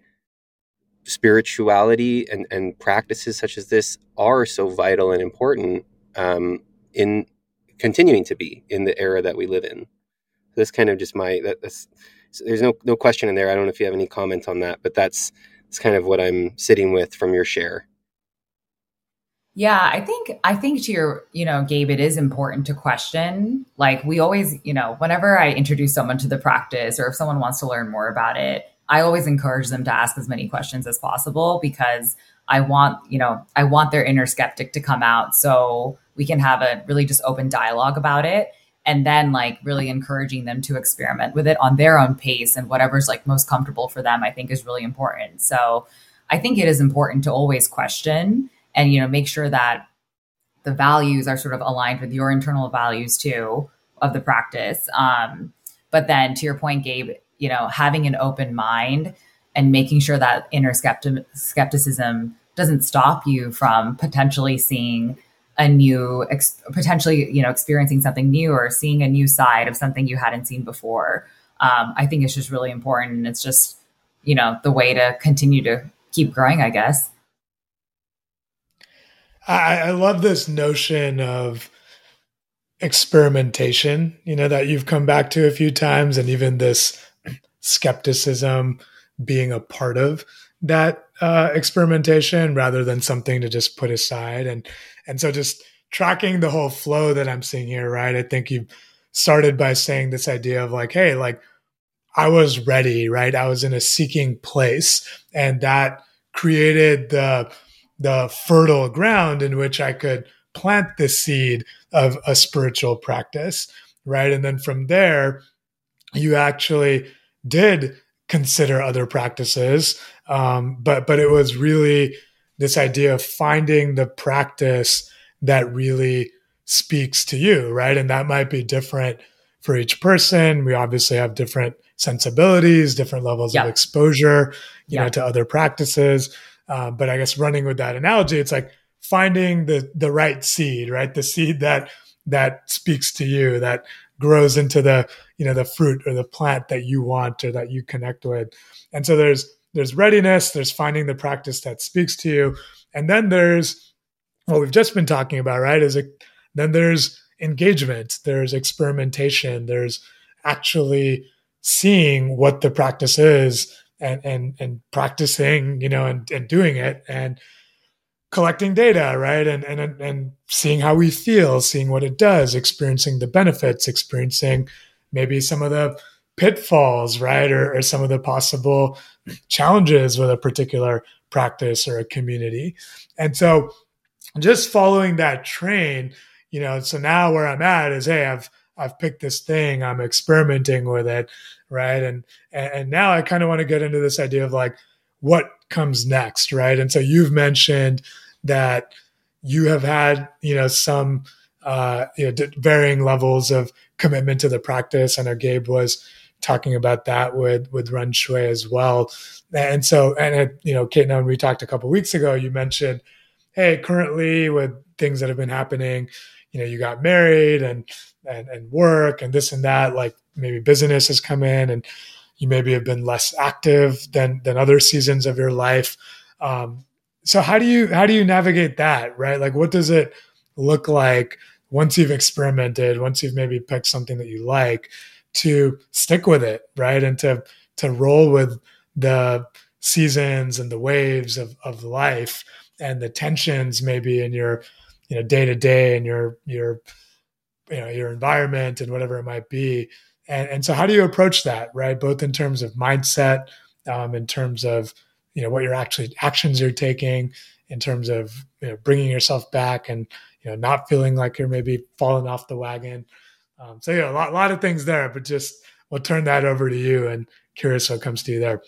spirituality and, and practices such as this are so vital and important um, in continuing to be in the era that we live in. That's kind of just my, that, that's, there's no, no question in there. I don't know if you have any comment on that, but that's, that's kind of what I'm sitting with from your share. Yeah, I think, I think to your, you know, Gabe, it is important to question. Like we always, you know, whenever I introduce someone to the practice or if someone wants to learn more about it, I always encourage them to ask as many questions as possible because I want, you know, I want their inner skeptic to come out so we can have a really just open dialogue about it. And then like really encouraging them to experiment with it on their own pace and whatever's like most comfortable for them, I think is really important. So I think it is important to always question and, you know, make sure that the values are sort of aligned with your internal values too of the practice. Um, but then to your point, Gabe, you know, having an open mind and making sure that inner skepti- skepticism doesn't stop you from potentially seeing a new, ex- potentially, you know, experiencing something new or seeing a new side of something you hadn't seen before. Um, I think it's just really important. And it's just, you know, the way to continue to keep growing, I guess. I, I love this notion of experimentation, you know, that you've come back to a few times, and even this skepticism being a part of that uh, experimentation rather than something to just put aside. And, and so just tracking the whole flow that I'm seeing here, right? I think you started by saying this idea of like, hey, like I was ready, right? I was in a seeking place, and that created the, the fertile ground in which I could plant the seed of a spiritual practice, right? And then from there, you actually did consider other practices, um, but but it was really this idea of finding the practice that really speaks to you, right? And that might be different for each person. We obviously have different sensibilities, different levels yeah. of exposure, you yeah. know, to other practices. Uh, but I guess running with that analogy, it's like finding the the right seed, right? The seed that that speaks to you, that grows into the, you know, the fruit or the plant that you want or that you connect with. And so there's there's readiness, there's finding the practice that speaks to you, and then there's what we've just been talking about, right? Is it then there's engagement, there's experimentation, there's actually seeing what the practice is and and and practicing, you know, and, and doing it and collecting data, right? And and and seeing how we feel, seeing what it does, experiencing the benefits, experiencing maybe some of the pitfalls, right? Or, or some of the possible challenges with a particular practice or a community. And so just following that train, you know, so now where I'm at is, hey, I've I've picked this thing, I'm experimenting with it, right? And and now I kind of want to get into this idea of like what comes next, right? And so you've mentioned that you have had, you know, some uh, you know, varying levels of commitment to the practice. I know Gabe was talking about that with with Run Shui as well. And so, and it, you know, Kate, when we talked a couple of weeks ago, you mentioned, hey, currently with things that have been happening, you know, you got married and and and work and this and that, like maybe business has come in and you maybe have been less active than than other seasons of your life. Um, so how do you how do you navigate that, right? Like, what does it look like once you've experimented, once you've maybe picked something that you like, to stick with it, right? And to to roll with the seasons and the waves of of life and the tensions maybe in your, you know, day to day and your your you know your environment and whatever it might be. And, and so how do you approach that, right? Both in terms of mindset, um, in terms of, you know, what your actually actions you're taking, in terms of, you know, bringing yourself back and, you know, not feeling like you're maybe falling off the wagon. Um, so, yeah, a lot, lot of things there, but just we'll turn that over to you and curious what comes to you there.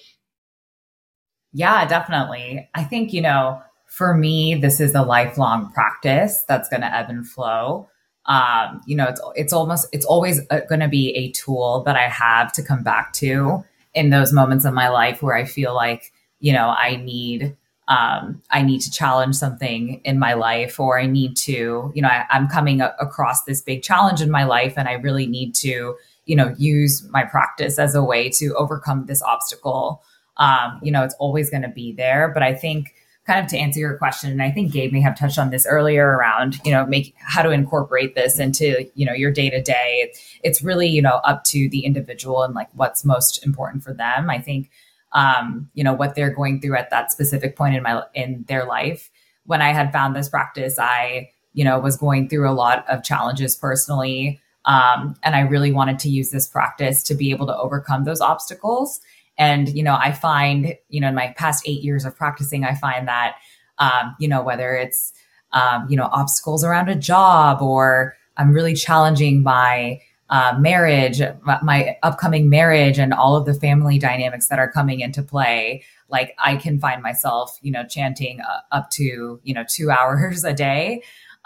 Yeah, definitely. I think, you know, for me, this is a lifelong practice that's going to ebb and flow. Um, you know, it's, it's almost, it's always going to be a tool that I have to come back to in those moments of my life where I feel like, you know, I need, um, I need to challenge something in my life, or I need to, you know, I, I'm coming a- across this big challenge in my life and I really need to, you know, use my practice as a way to overcome this obstacle. Um, you know, it's always going to be there, but I think, kind of to answer your question, and I think Gabe may have touched on this earlier around, you know, make how to incorporate this into, you know, your day to day. It's really, you know, up to the individual and like what's most important for them. I think, um, you know, what they're going through at that specific point in my in their life. When I had found this practice, I, you know, was going through a lot of challenges personally, um, and I really wanted to use this practice to be able to overcome those obstacles. And, you know, I find, you know, in my past eight years of practicing, I find that, um, you know, whether it's, um, you know, obstacles around a job, or I'm really challenging my uh, marriage, my upcoming marriage and all of the family dynamics that are coming into play, like I can find myself, you know, chanting uh, up to, you know, two hours a day.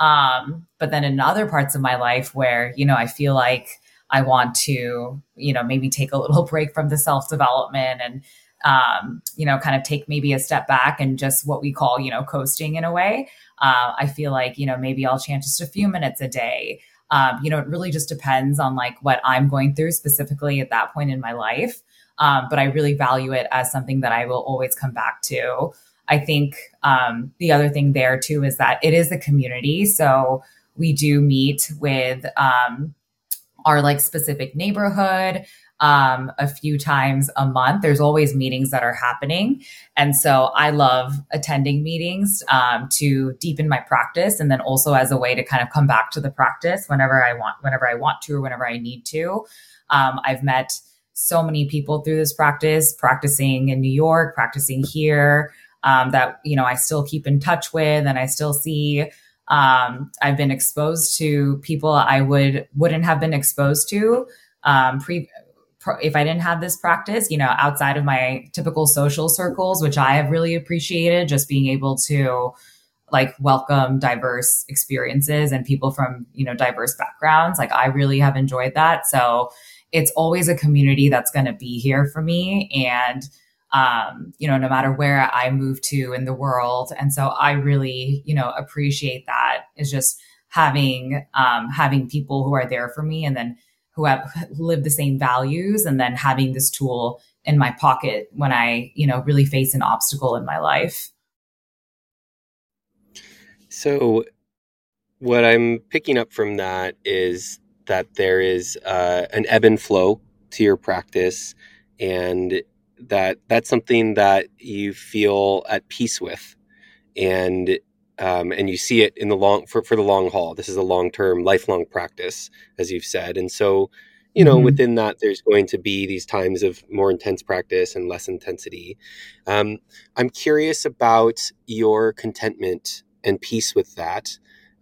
Um, but then in other parts of my life where, you know, I feel like I want to, you know, maybe take a little break from the self-development and, um, you know, kind of take maybe a step back and just what we call, you know, coasting in a way. Uh, I feel like, you know, maybe I'll chant just a few minutes a day. Um, you know, it really just depends on like what I'm going through specifically at that point in my life. Um, but I really value it as something that I will always come back to. I think um, the other thing there too is that it is a community. So we do meet with, um, our like specific neighborhood um, a few times a month. There's always meetings that are happening. And so I love attending meetings um, to deepen my practice. And then also as a way to kind of come back to the practice whenever I want, whenever I want to, or whenever I need to. Um, I've met so many people through this practice, practicing in New York, practicing here, um, that, you know, I still keep in touch with and I still see. Um, I've been exposed to people I would, wouldn't have been exposed to, um, pre, if I didn't have this practice, you know, outside of my typical social circles, which I have really appreciated, just being able to like welcome diverse experiences and people from, you know, diverse backgrounds. Like I really have enjoyed that. So it's always a community that's going to be here for me. And, um, you know, no matter where I move to in the world. And so I really, you know, appreciate that is just having, um, having people who are there for me and then who have lived the same values and then having this tool in my pocket when I, you know, really face an obstacle in my life. So what I'm picking up from that is that there is uh, an ebb and flow to your practice, and that that's something that you feel at peace with, and um, and you see it in the long for, for the long haul. This is a long-term, lifelong practice, as you've said. And so, you know, mm-hmm. within that, there's going to be these times of more intense practice and less intensity. Um, I'm curious about your contentment and peace with that.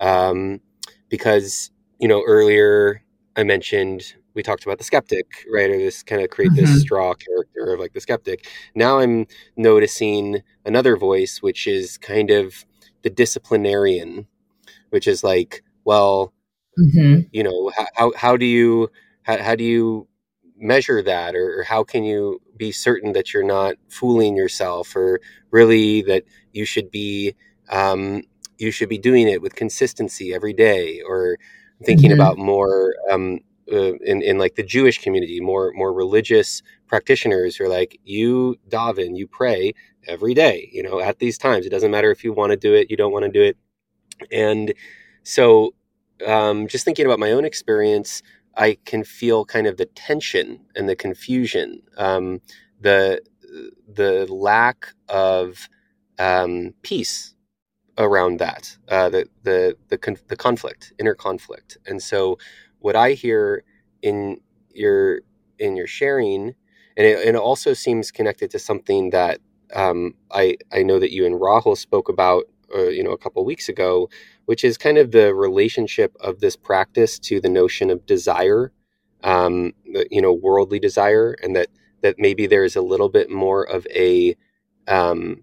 Um, because, you know, earlier I mentioned, we talked about the skeptic, right? Or this kind of create mm-hmm. this straw character of like the skeptic. Now I'm noticing another voice, which is kind of the disciplinarian, which is like, well, mm-hmm. you know, how, how, how do you, how, how do you measure that? Or, or how can you be certain that you're not fooling yourself, or really that you should be, um, you should be doing it with consistency every day? Or thinking mm-hmm. about more, um, uh, in, in like the Jewish community, more, more religious practitioners who are like, you daven, you pray every day, you know, at these times. It doesn't matter if you want to do it, you don't want to do it. And so, um, just thinking about my own experience, I can feel kind of the tension and the confusion, um, the, the lack of, um, peace around that, uh, the, the, the, con- the conflict, inner conflict. And so what I hear in your, in your sharing, and it, and it also seems connected to something that, um, I, I know that you and Rahul spoke about, uh, you know, a couple of weeks ago, which is kind of the relationship of this practice to the notion of desire, um, you know, worldly desire, and that, that maybe there's a little bit more of a, um,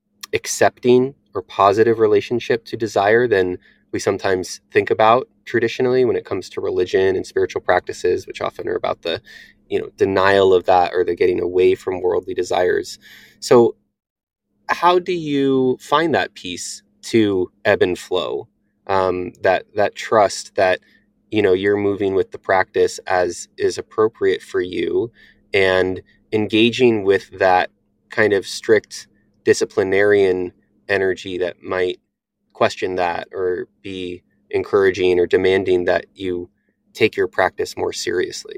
accepting or positive relationship to desire than we sometimes think about traditionally when it comes to religion and spiritual practices, which often are about the, you know, denial of that or the getting away from worldly desires. So how do you find that peace to ebb and flow, um, that, that trust that, you know, you're moving with the practice as is appropriate for you, and engaging with that kind of strict disciplinarian energy that might question that or be encouraging or demanding that you take your practice more seriously?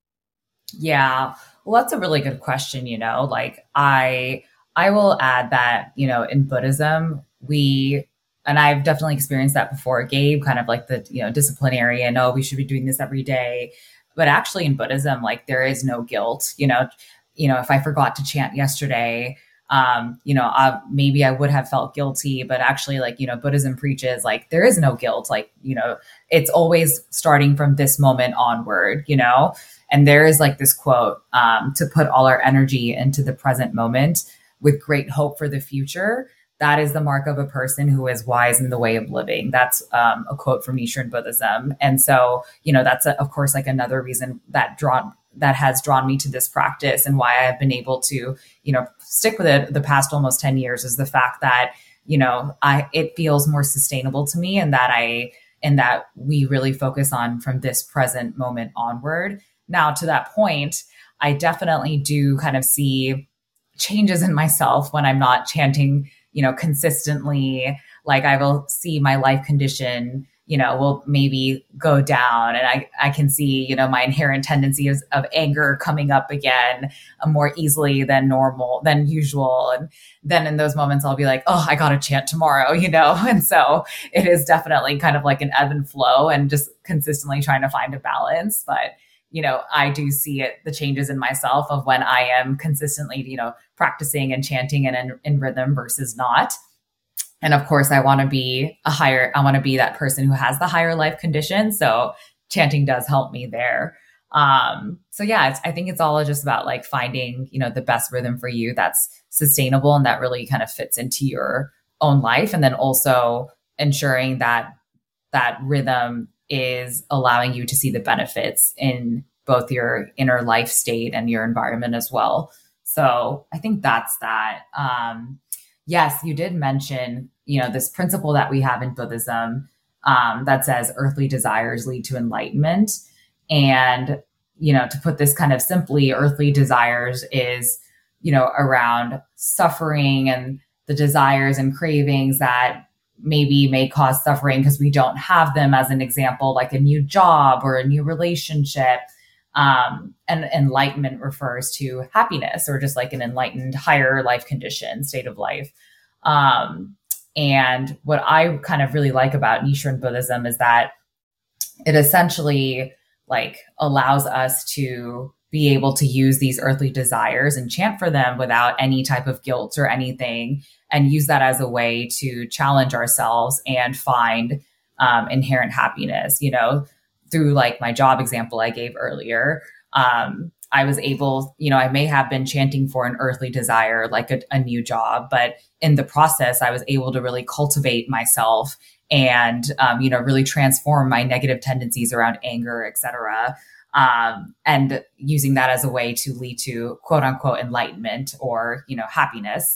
Yeah, well, that's a really good question. You know, like I, I will add that, you know, in Buddhism, we, and I've definitely experienced that before, Gabe, kind of like the, you know, disciplinarian, oh, we should be doing this every day. But actually in Buddhism, like there is no guilt, you know, you know, if I forgot to chant yesterday, um, you know, uh, maybe I would have felt guilty, but actually like, you know, Buddhism preaches like, there is no guilt. Like, you know, it's always starting from this moment onward, you know, and there is like this quote, um, to put all our energy into the present moment with great hope for the future. That is the mark of a person who is wise in the way of living. That's um, a quote from Nichiren Buddhism. And so, you know, that's a, of course, like another reason that drawn that has drawn me to this practice, and why I've been able to, you know, stick with it the past almost ten years is the fact that, you know, I, it feels more sustainable to me, and that I, and that we really focus on from this present moment onward. Now, to that point, I definitely do kind of see changes in myself when I'm not chanting, you know, consistently. Like I will see my life condition, you know, will maybe go down, and I, I can see, you know, my inherent tendencies of anger coming up again uh, more easily than normal, than usual. And then in those moments, I'll be like, oh, I got to chant tomorrow, you know? And so it is definitely kind of like an ebb and flow, and just consistently trying to find a balance. But, you know, I do see it, the changes in myself of when I am consistently, you know, practicing and chanting and in, in rhythm versus not. And of course, I want to be a higher, I want to be that person who has the higher life condition. So chanting does help me there. Um, so yeah, it's, I think it's all just about like finding, you know, the best rhythm for you that's sustainable and that really kind of fits into your own life. And then also ensuring that that rhythm is allowing you to see the benefits in both your inner life state and your environment as well. So I think that's that. Um, yes, you did mention, you know, this principle that we have in Buddhism um, that says earthly desires lead to enlightenment. And, you know, to put this kind of simply, earthly desires is, you know, around suffering and the desires and cravings that maybe may cause suffering because we don't have them, as an example, like a new job or a new relationship. Um, and enlightenment refers to happiness or just like an enlightened higher life condition, state of life. Um, and what I kind of really like about Nichiren Buddhism is that it essentially like allows us to be able to use these earthly desires and chant for them without any type of guilt or anything, and use that as a way to challenge ourselves and find um, inherent happiness, you know, through like my job example I gave earlier. Um, I was able, you know, I may have been chanting for an earthly desire, like a, a new job, but in the process, I was able to really cultivate myself and, um, you know, really transform my negative tendencies around anger, et cetera. Um, and using that as a way to lead to quote unquote enlightenment or, you know, happiness.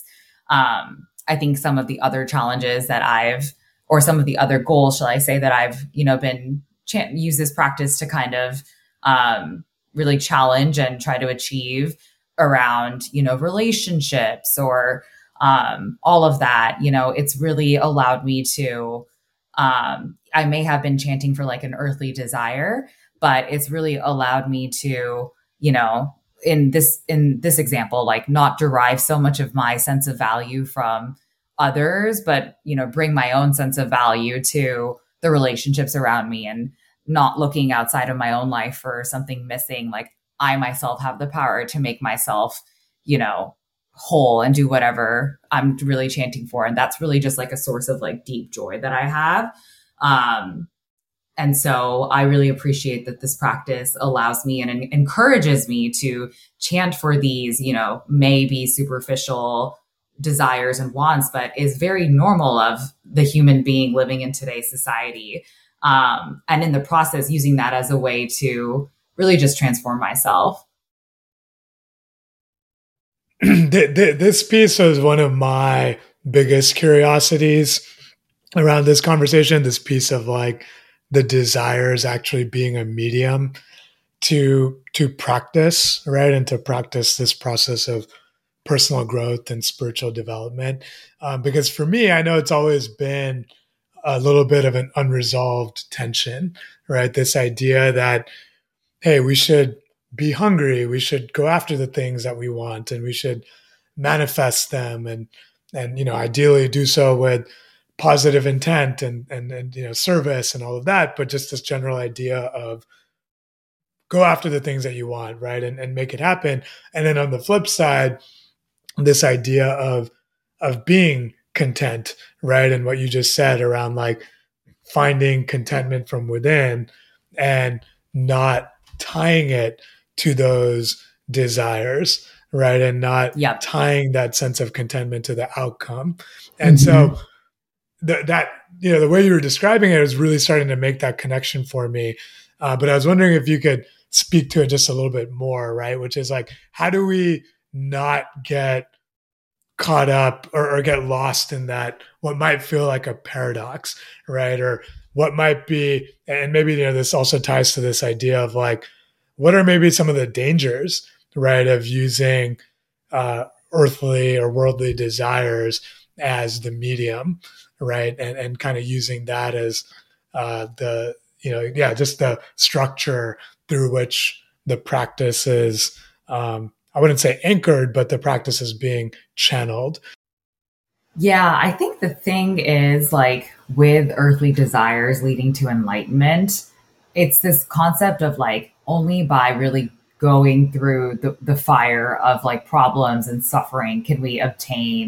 Um, I think some of the other challenges that I've, or some of the other goals, shall I say, that I've, you know, been ch- use this practice to kind of, um, really challenge and try to achieve around, you know, relationships or, um, all of that, you know, it's really allowed me to, um, I may have been chanting for like an earthly desire, but it's really allowed me to, you know, in this, in this example, like not derive so much of my sense of value from others, but, you know, bring my own sense of value to the relationships around me and not looking outside of my own life for something missing. Like I myself have the power to make myself, you know, whole and do whatever I'm really chanting for. And that's really just like a source of like deep joy that I have. Um, And so I really appreciate that this practice allows me and encourages me to chant for these, you know, maybe superficial desires and wants, but is very normal of the human being living in today's society. Um, and in the process, using that as a way to really just transform myself. This piece was one of my biggest curiosities around this conversation, this piece of like, the desires actually being a medium to to practice, right? And to practice this process of personal growth and spiritual development. Um, because for me, I know it's always been a little bit of an unresolved tension, right? This idea that, hey, we should be hungry, we should go after the things that we want, and we should manifest them, and and you know, ideally do so with positive intent and, and, and, you know, service and all of that, but just this general idea of go after the things that you want, right? And, and make it happen. And then on the flip side, this idea of, of being content, right? And what you just said around like finding contentment from within and not tying it to those desires, right? And not Yep. tying that sense of contentment to the outcome. And mm-hmm. so The, that, you know, the way you were describing it was really starting to make that connection for me. Uh, but I was wondering if you could speak to it just a little bit more, right? Which is like, how do we not get caught up or, or get lost in that, what might feel like a paradox, right? Or what might be, and maybe, you know, this also ties to this idea of like, what are maybe some of the dangers, right, of using uh, earthly or worldly desires as the medium, right? And and kind of using that as uh, the, you know, yeah, just the structure through which the practice is, um, I wouldn't say anchored, but the practice is being channeled. Yeah, I think the thing is like with earthly desires leading to enlightenment, it's this concept of like only by really going through the, the fire of like problems and suffering can we obtain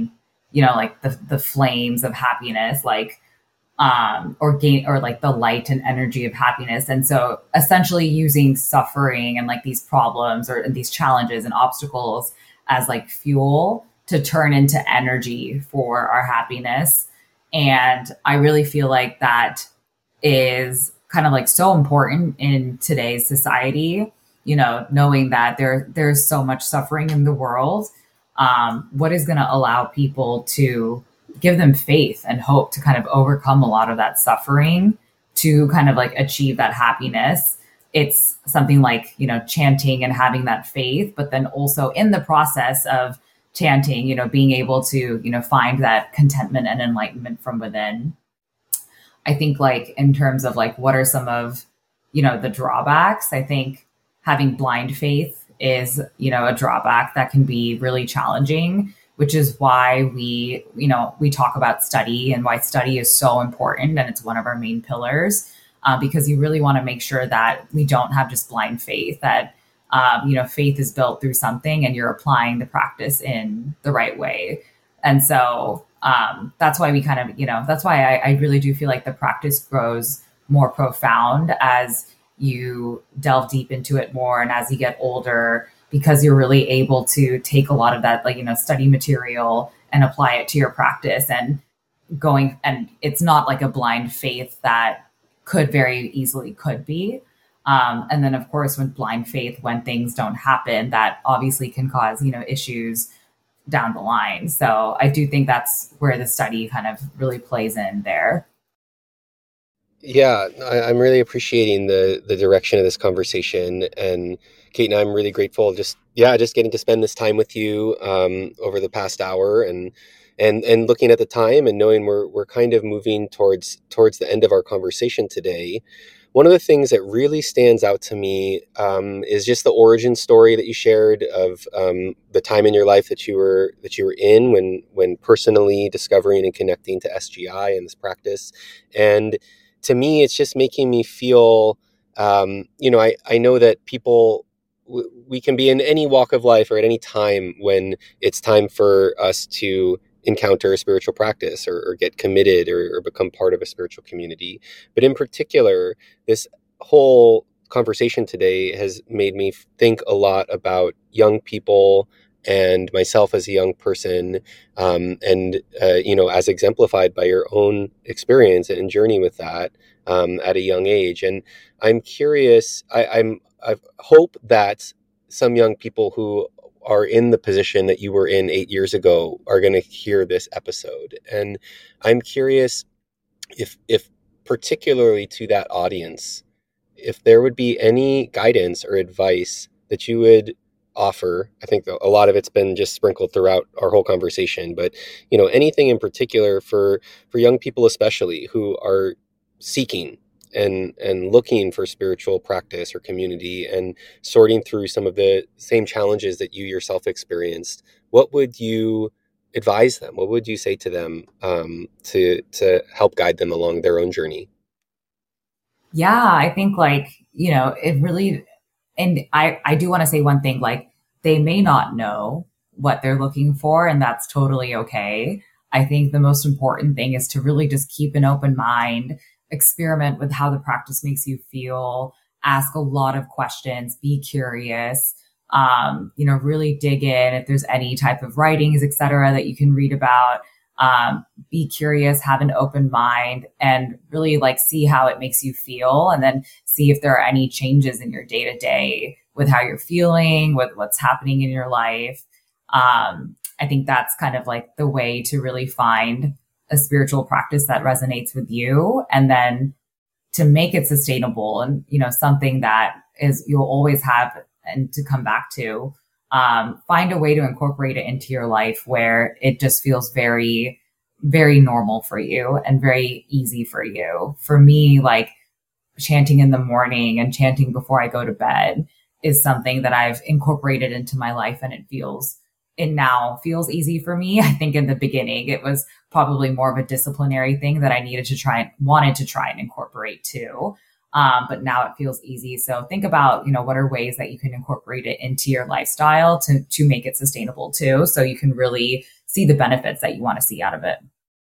you know, like the, the flames of happiness, like, um, or gain, or like the light and energy of happiness. And so essentially using suffering and like these problems or these challenges and obstacles as like fuel to turn into energy for our happiness. And I really feel like that is kind of like so important in today's society, you know, knowing that there, there's so much suffering in the world. Um, what is going to allow people to give them faith and hope to kind of overcome a lot of that suffering to kind of like achieve that happiness? It's something like, you know, chanting and having that faith, but then also in the process of chanting, you know, being able to, you know, find that contentment and enlightenment from within. I think like in terms of like, what are some of, you know, the drawbacks? I think having blind faith is, you know, a drawback that can be really challenging, which is why we, you know, we talk about study and why study is so important. And it's one of our main pillars, uh, because you really want to make sure that we don't have just blind faith, that, um, you know, faith is built through something and you're applying the practice in the right way. And so um, that's why we kind of, you know, that's why I, I really do feel like the practice grows more profound as you delve deep into it more. And as you get older, because you're really able to take a lot of that, like, you know, study material and apply it to your practice and going, and it's not like a blind faith that could very easily could be. Um, and then of course, with blind faith, when things don't happen, that obviously can cause, you know, issues down the line. So I do think that's where the study kind of really plays in there. Yeah, I, I'm really appreciating the the direction of this conversation. And Kate and I'm really grateful just, yeah, just getting to spend this time with you um, over the past hour and and and looking at the time and knowing we're we're kind of moving towards towards the end of our conversation today. One of the things that really stands out to me um, is just the origin story that you shared of um, the time in your life that you were that you were in when when personally discovering and connecting to S G I and this practice. And to me, it's just making me feel, um, you know, I, I know that people, w- we can be in any walk of life or at any time when it's time for us to encounter a spiritual practice or, or get committed or, or become part of a spiritual community. But in particular, this whole conversation today has made me think a lot about young people and myself as a young person, um, and, uh, you know, as exemplified by your own experience and journey with that um, at a young age. And I'm curious, I, I'm, I hope that some young people who are in the position that you were in eight years ago are going to hear this episode. And I'm curious if, if particularly to that audience, if there would be any guidance or advice that you would offer. I think a lot of it's been just sprinkled throughout our whole conversation, but, you know, anything in particular for, for young people, especially who are seeking and, and looking for spiritual practice or community and sorting through some of the same challenges that you yourself experienced, what would you advise them? What would you say to them um, to, to help guide them along their own journey? Yeah, I think like, you know, it really, and I, I do want to say one thing, like they may not know what they're looking for, and that's totally okay. I think the most important thing is to really just keep an open mind, experiment with how the practice makes you feel, ask a lot of questions, be curious, um, you know, really dig in if there's any type of writings, et cetera, that you can read about. Um, be curious, have an open mind, and really like see how it makes you feel. And then see if there are any changes in your day to day with how you're feeling, with what's happening in your life. Um, I think that's kind of like the way to really find a spiritual practice that resonates with you. And then to make it sustainable and, you know, something that is, you'll always have and to come back to. Um, find a way to incorporate it into your life where it just feels very, very normal for you and very easy for you. For me, like chanting in the morning and chanting before I go to bed is something that I've incorporated into my life, and it feels, it now feels easy for me. I think in the beginning, it was probably more of a disciplinary thing that I needed to try and wanted to try and incorporate too. Um, but now it feels easy. So think about, you know, what are ways that you can incorporate it into your lifestyle to, to make it sustainable too. So you can really see the benefits that you want to see out of it.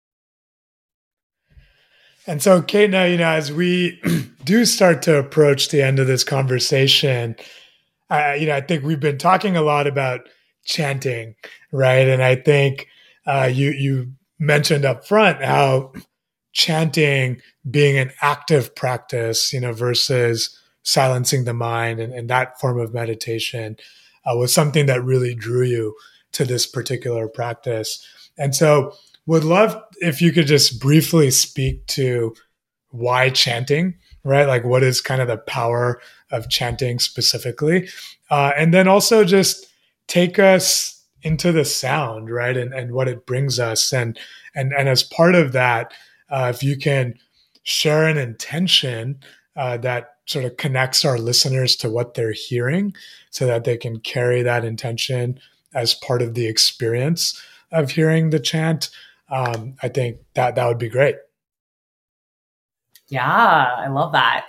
And so, Kate, now, you know, as we do start to approach the end of this conversation, uh, you know, I think we've been talking a lot about chanting, right? And I think uh, you you mentioned up front how chanting being an active practice, you know, versus silencing the mind and, and that form of meditation uh, was something that really drew you to this particular practice. And so would love if you could just briefly speak to why chanting, right? Like what is kind of the power of chanting specifically? Uh, and then also just take us into the sound, right? And, and what it brings us. And, and, and as part of that, uh, if you can share an intention uh, that sort of connects our listeners to what they're hearing so that they can carry that intention as part of the experience of hearing the chant, um, I think that that would be great. Yeah, I love that.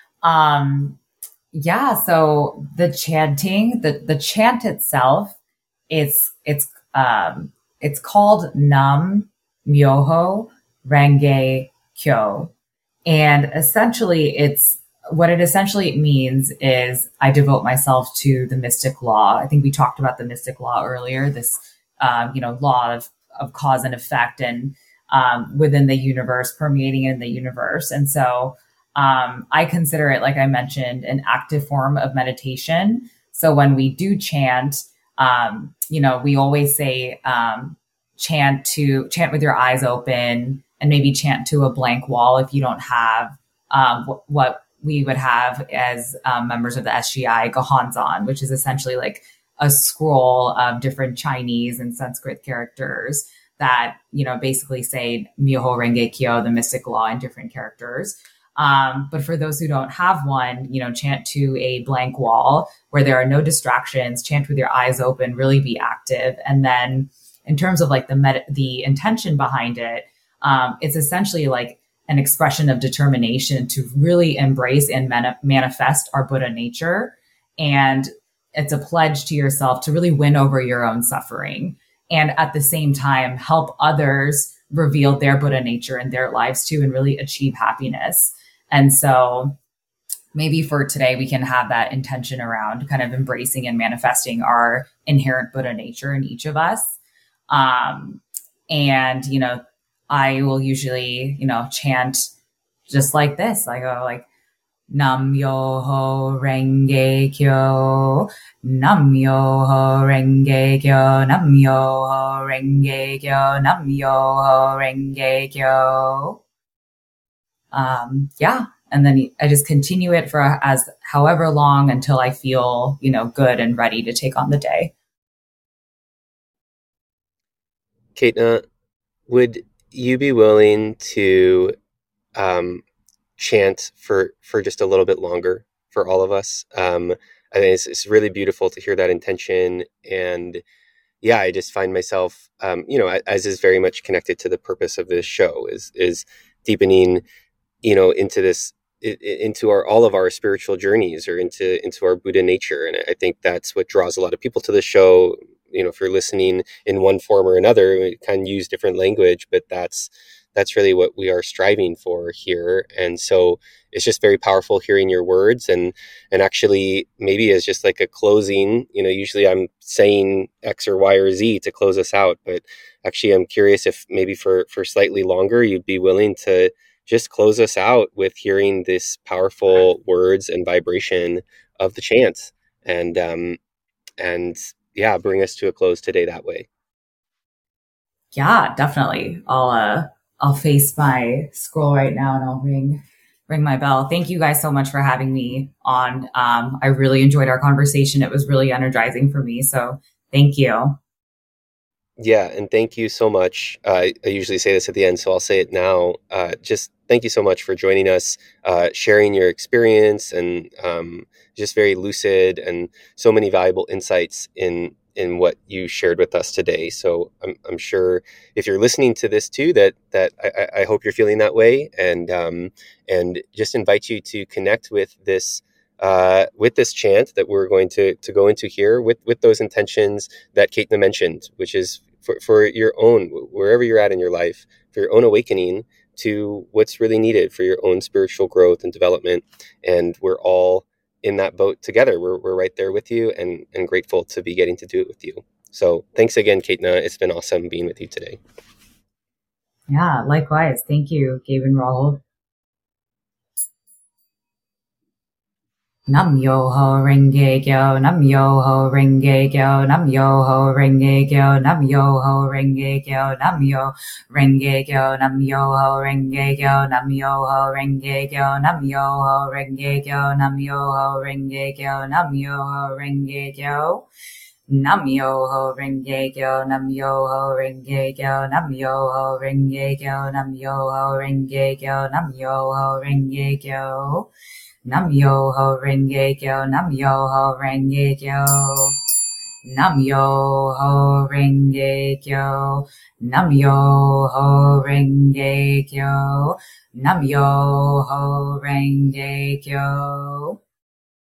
Um, yeah, so the chanting, the, the chant itself, it's it's um, it's called Nam Myoho Renge Kyo, and essentially, it's what it essentially means is I devote myself to the mystic law. I think we talked about the mystic law earlier. This, um, you know, law of of cause and effect, and um, within the universe, permeating in the universe. And so um, I consider it, like I mentioned, an active form of meditation. So when we do chant, um, you know, we always say um, chant to chant with your eyes open, and maybe chant to a blank wall if you don't have um, w- what we would have as um, members of the S G I, Gohonzon, which is essentially like a scroll of different Chinese and Sanskrit characters that, you know, basically say Myoho Renge Kyo, the mystic law, in different characters. Um, but for those who don't have one, you know, chant to a blank wall where there are no distractions, chant with your eyes open, really be active. And then in terms of like the med- the intention behind it, um, it's essentially like an expression of determination to really embrace and man- manifest our Buddha nature. And it's a pledge to yourself to really win over your own suffering. And at the same time, help others reveal their Buddha nature in their lives too, and really achieve happiness. And so maybe for today, we can have that intention around kind of embracing and manifesting our inherent Buddha nature in each of us. Um, and, you know, I will usually, you know, chant just like this. I go like, Nam Myoho Renge Kyo, Nam Myoho Renge Kyo, Nam Myoho Renge Kyo, Nam Myoho Renge Kyo. Um, yeah. And then I just continue it for as however long until I feel, you know, good and ready to take on the day. Kate, uh, would you be willing to um, chant for, for just a little bit longer for all of us? Um, I think it's, it's really beautiful to hear that intention. And yeah, I just find myself, um, you know, as is very much connected to the purpose of this show, is is deepening, you know, into this, into our all of our spiritual journeys, or into into our Buddha nature. And I think that's what draws a lot of people to the show. You know, if you're listening in one form or another, we kind of use different language, but that's that's really what we are striving for here. And so it's just very powerful hearing your words, and and actually maybe as just like a closing, you know, usually I'm saying X or Y or Z to close us out, but actually I'm curious if maybe for for slightly longer you'd be willing to just close us out with hearing this powerful words and vibration of the chant, and um and yeah, bring us to a close today that way. Yeah, definitely. I'll uh I'll face my scroll right now and I'll ring ring my bell. Thank you guys so much for having me on. Um, I really enjoyed our conversation. It was really energizing for me. So thank you. Yeah, and thank you so much. Uh, I usually say this at the end, so I'll say it now. Uh, just thank you so much for joining us, uh, sharing your experience, and um, just very lucid and so many valuable insights in in what you shared with us today. So I'm I'm sure if you're listening to this too, that that I, I hope you're feeling that way, and um, and just invite you to connect with this. Uh, with this chant that we're going to to go into here, with with those intentions that Kaitna mentioned, which is for, for your own, wherever you're at in your life, for your own awakening to what's really needed for your own spiritual growth and development. And we're all in that boat together. We're, we're right there with you, and, and grateful to be getting to do it with you. So thanks again, Ketna. It's been awesome being with you today. Yeah, likewise. Thank you, Gabe and Rahul. Nam yo ho renge kyo, nam yo ho renge kyo, nam yo ho renge kyo, nam yo ho renge kyo, nam yo renge kyo, nam yo ho renge kyo, nam yo ho renge kyo, nam yo ho renge kyo, nam yo ho renge kyo, nam yo ho renge kyo. Nam yo ho renge kyo, nam yo ho renge kyo, nam yo ho renge kyo, nam yo ho renge kyo, nam yo ho renge kyo. Nam yo ho renge kyo, nam yo ho renge kyo. Nam yo ho renge kyo, nam yo ho renge kyo, nam yo ho renge kyo.